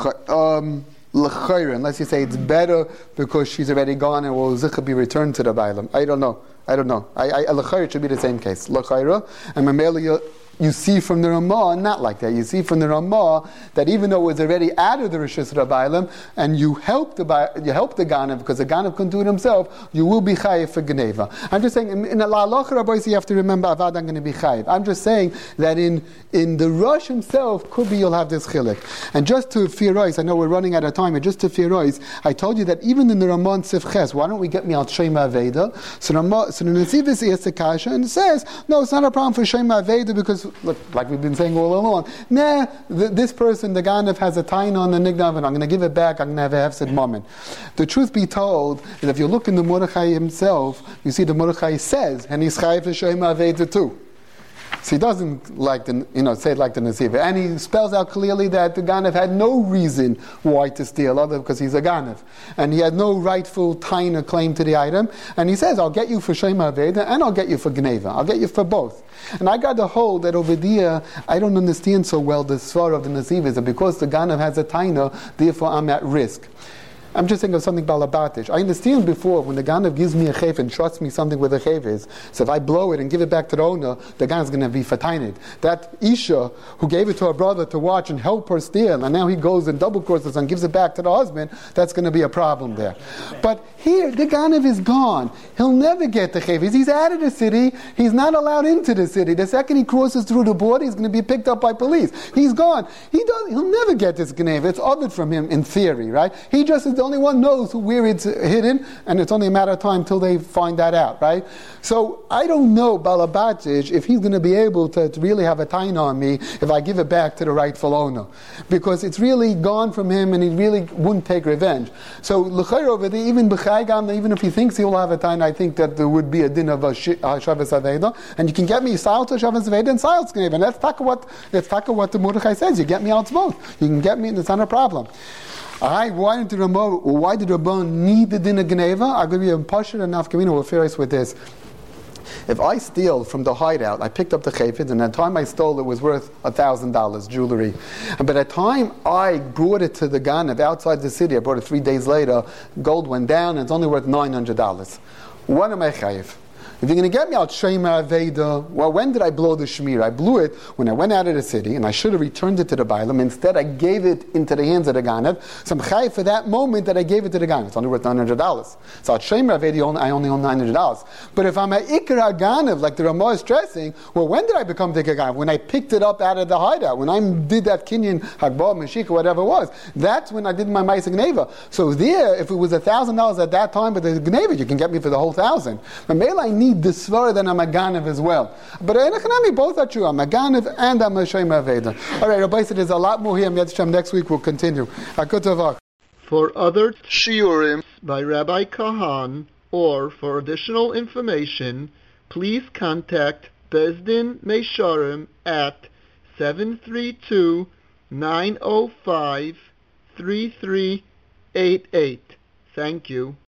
Um. L'chayra, unless you say it's better because she's already gone and will zikha be returned to the bailam. I don't know. I don't know. I, I, l'chayra should be the same case. L'chayra, and mamela you see from the Ramah, not like that. You see from the Ramah that even though it was already out of the Rishus Rabba'ilim, and you help the you help the Ganav because the Ganav couldn't do it himself, you will be chayiv for Geneva. I'm just saying in, in Allah Rabbi, you have to remember Avad I'm going to be chayiv. I'm just saying that in in the Rosh himself, could be you'll have this chilik. And just to fearois, I know we're running out of time, but just to fearois, I told you that even in the Ramah and Sif Ches, why don't we get me al Shema Veda? So Ramah, so the Nesivis is the kasha and it says, no, it's not a problem for Shema Veda because look, like we've been saying all along, nah, th- this person, the Ganav, has a tain on the Nignav, and I'm going to give it back, I'm going to have a hefsid moment. The truth be told, is if you look in the Mordechai himself, you see the Mordechai says, and he's chayiv for Shema Veda too. So he doesn't like the, you know, say it like the Nesiva. And he spells out clearly that the Ganav had no reason why to steal, other because he's a Ganav. And he had no rightful taina claim to the item. And he says, I'll get you for Shema Veda and I'll get you for Gneva. I'll get you for both. And I got to hold that over there, I don't understand so well the svar of the Nesiva, that because the Ganav has a taina, therefore I'm at risk. I'm just thinking of something balabatish. I understand before when the Ganav gives me a chayv and trusts me something with a chayv is, so if I blow it and give it back to the owner, the Ganav's going to be fatained. That Isha who gave it to her brother to watch and help her steal, and now he goes and double crosses and gives it back to the husband, that's going to be a problem there. But here, the Ganav is gone. He'll never get the chayv. He's out of the city. He's not allowed into the city. The second he crosses through the border, he's going to be picked up by police. He's gone. He does. He'll never get this Gneva. It's ovid from him in theory, right? He just is the only one knows where it's hidden, and it's only a matter of time till they find that out, right? So I don't know Balabatish if he's going to be able to, to really have a taina on me if I give it back to the rightful owner, because it's really gone from him, and he really wouldn't take revenge. So l'chayr over there, even b'chaygam, even if he thinks he will have a taina, I think that there would be a din of a Shabbos Aveda, and you can get me Sal to Shabbos Aveda and Sal Gneva, and that's taka what that's taka what the Mordechai says. You get me out both. You can get me, and it's not a problem. Alright, why did the Ramah, why did Ramah need the din of Gneva? I'm going to be a pasha enough Kamina will fear us with this. If I steal from the hideout, I picked up the chayfetz, and at the time I stole it was worth a thousand dollars jewelry. And by the time I brought it to the Ganav outside the city, I brought it three days later, gold went down, and it's only worth nine hundred dollars. What am I chayiv? If you're going to get me out Shema Veda, well, when did I blow the Shemir? I blew it when I went out of the city, and I should have returned it to the Bailam. Instead, I gave it into the hands of the Ganav. So I'm chayiv for that moment that I gave it to the Ganav. It's only worth nine hundred dollars. So at Shema Veda, I only own nine hundred dollars. But if I'm at Ikar Ganav, like the Ramah is stressing, well, when did I become the Ikar Ganav? When I picked it up out of the hideout. When I did that Kinyan, Hagbah, Meshika, whatever it was. That's when I did my Maisa Gneva. So there, if it was one thousand dollars at that time, but the Gneva, you can get me for the whole thousand. But Mela, I need need the Svara than a Maganev as well. But in Hanami, both are true, a Maganev and a Meshayim Aveda. All right, Rabbi said there's a lot more here. Next week we'll continue. For other shiurim by Rabbi Kahan, or for additional information, please contact Bezdin Meisharim at seven three two, nine zero five, three three eight eight. Thank you.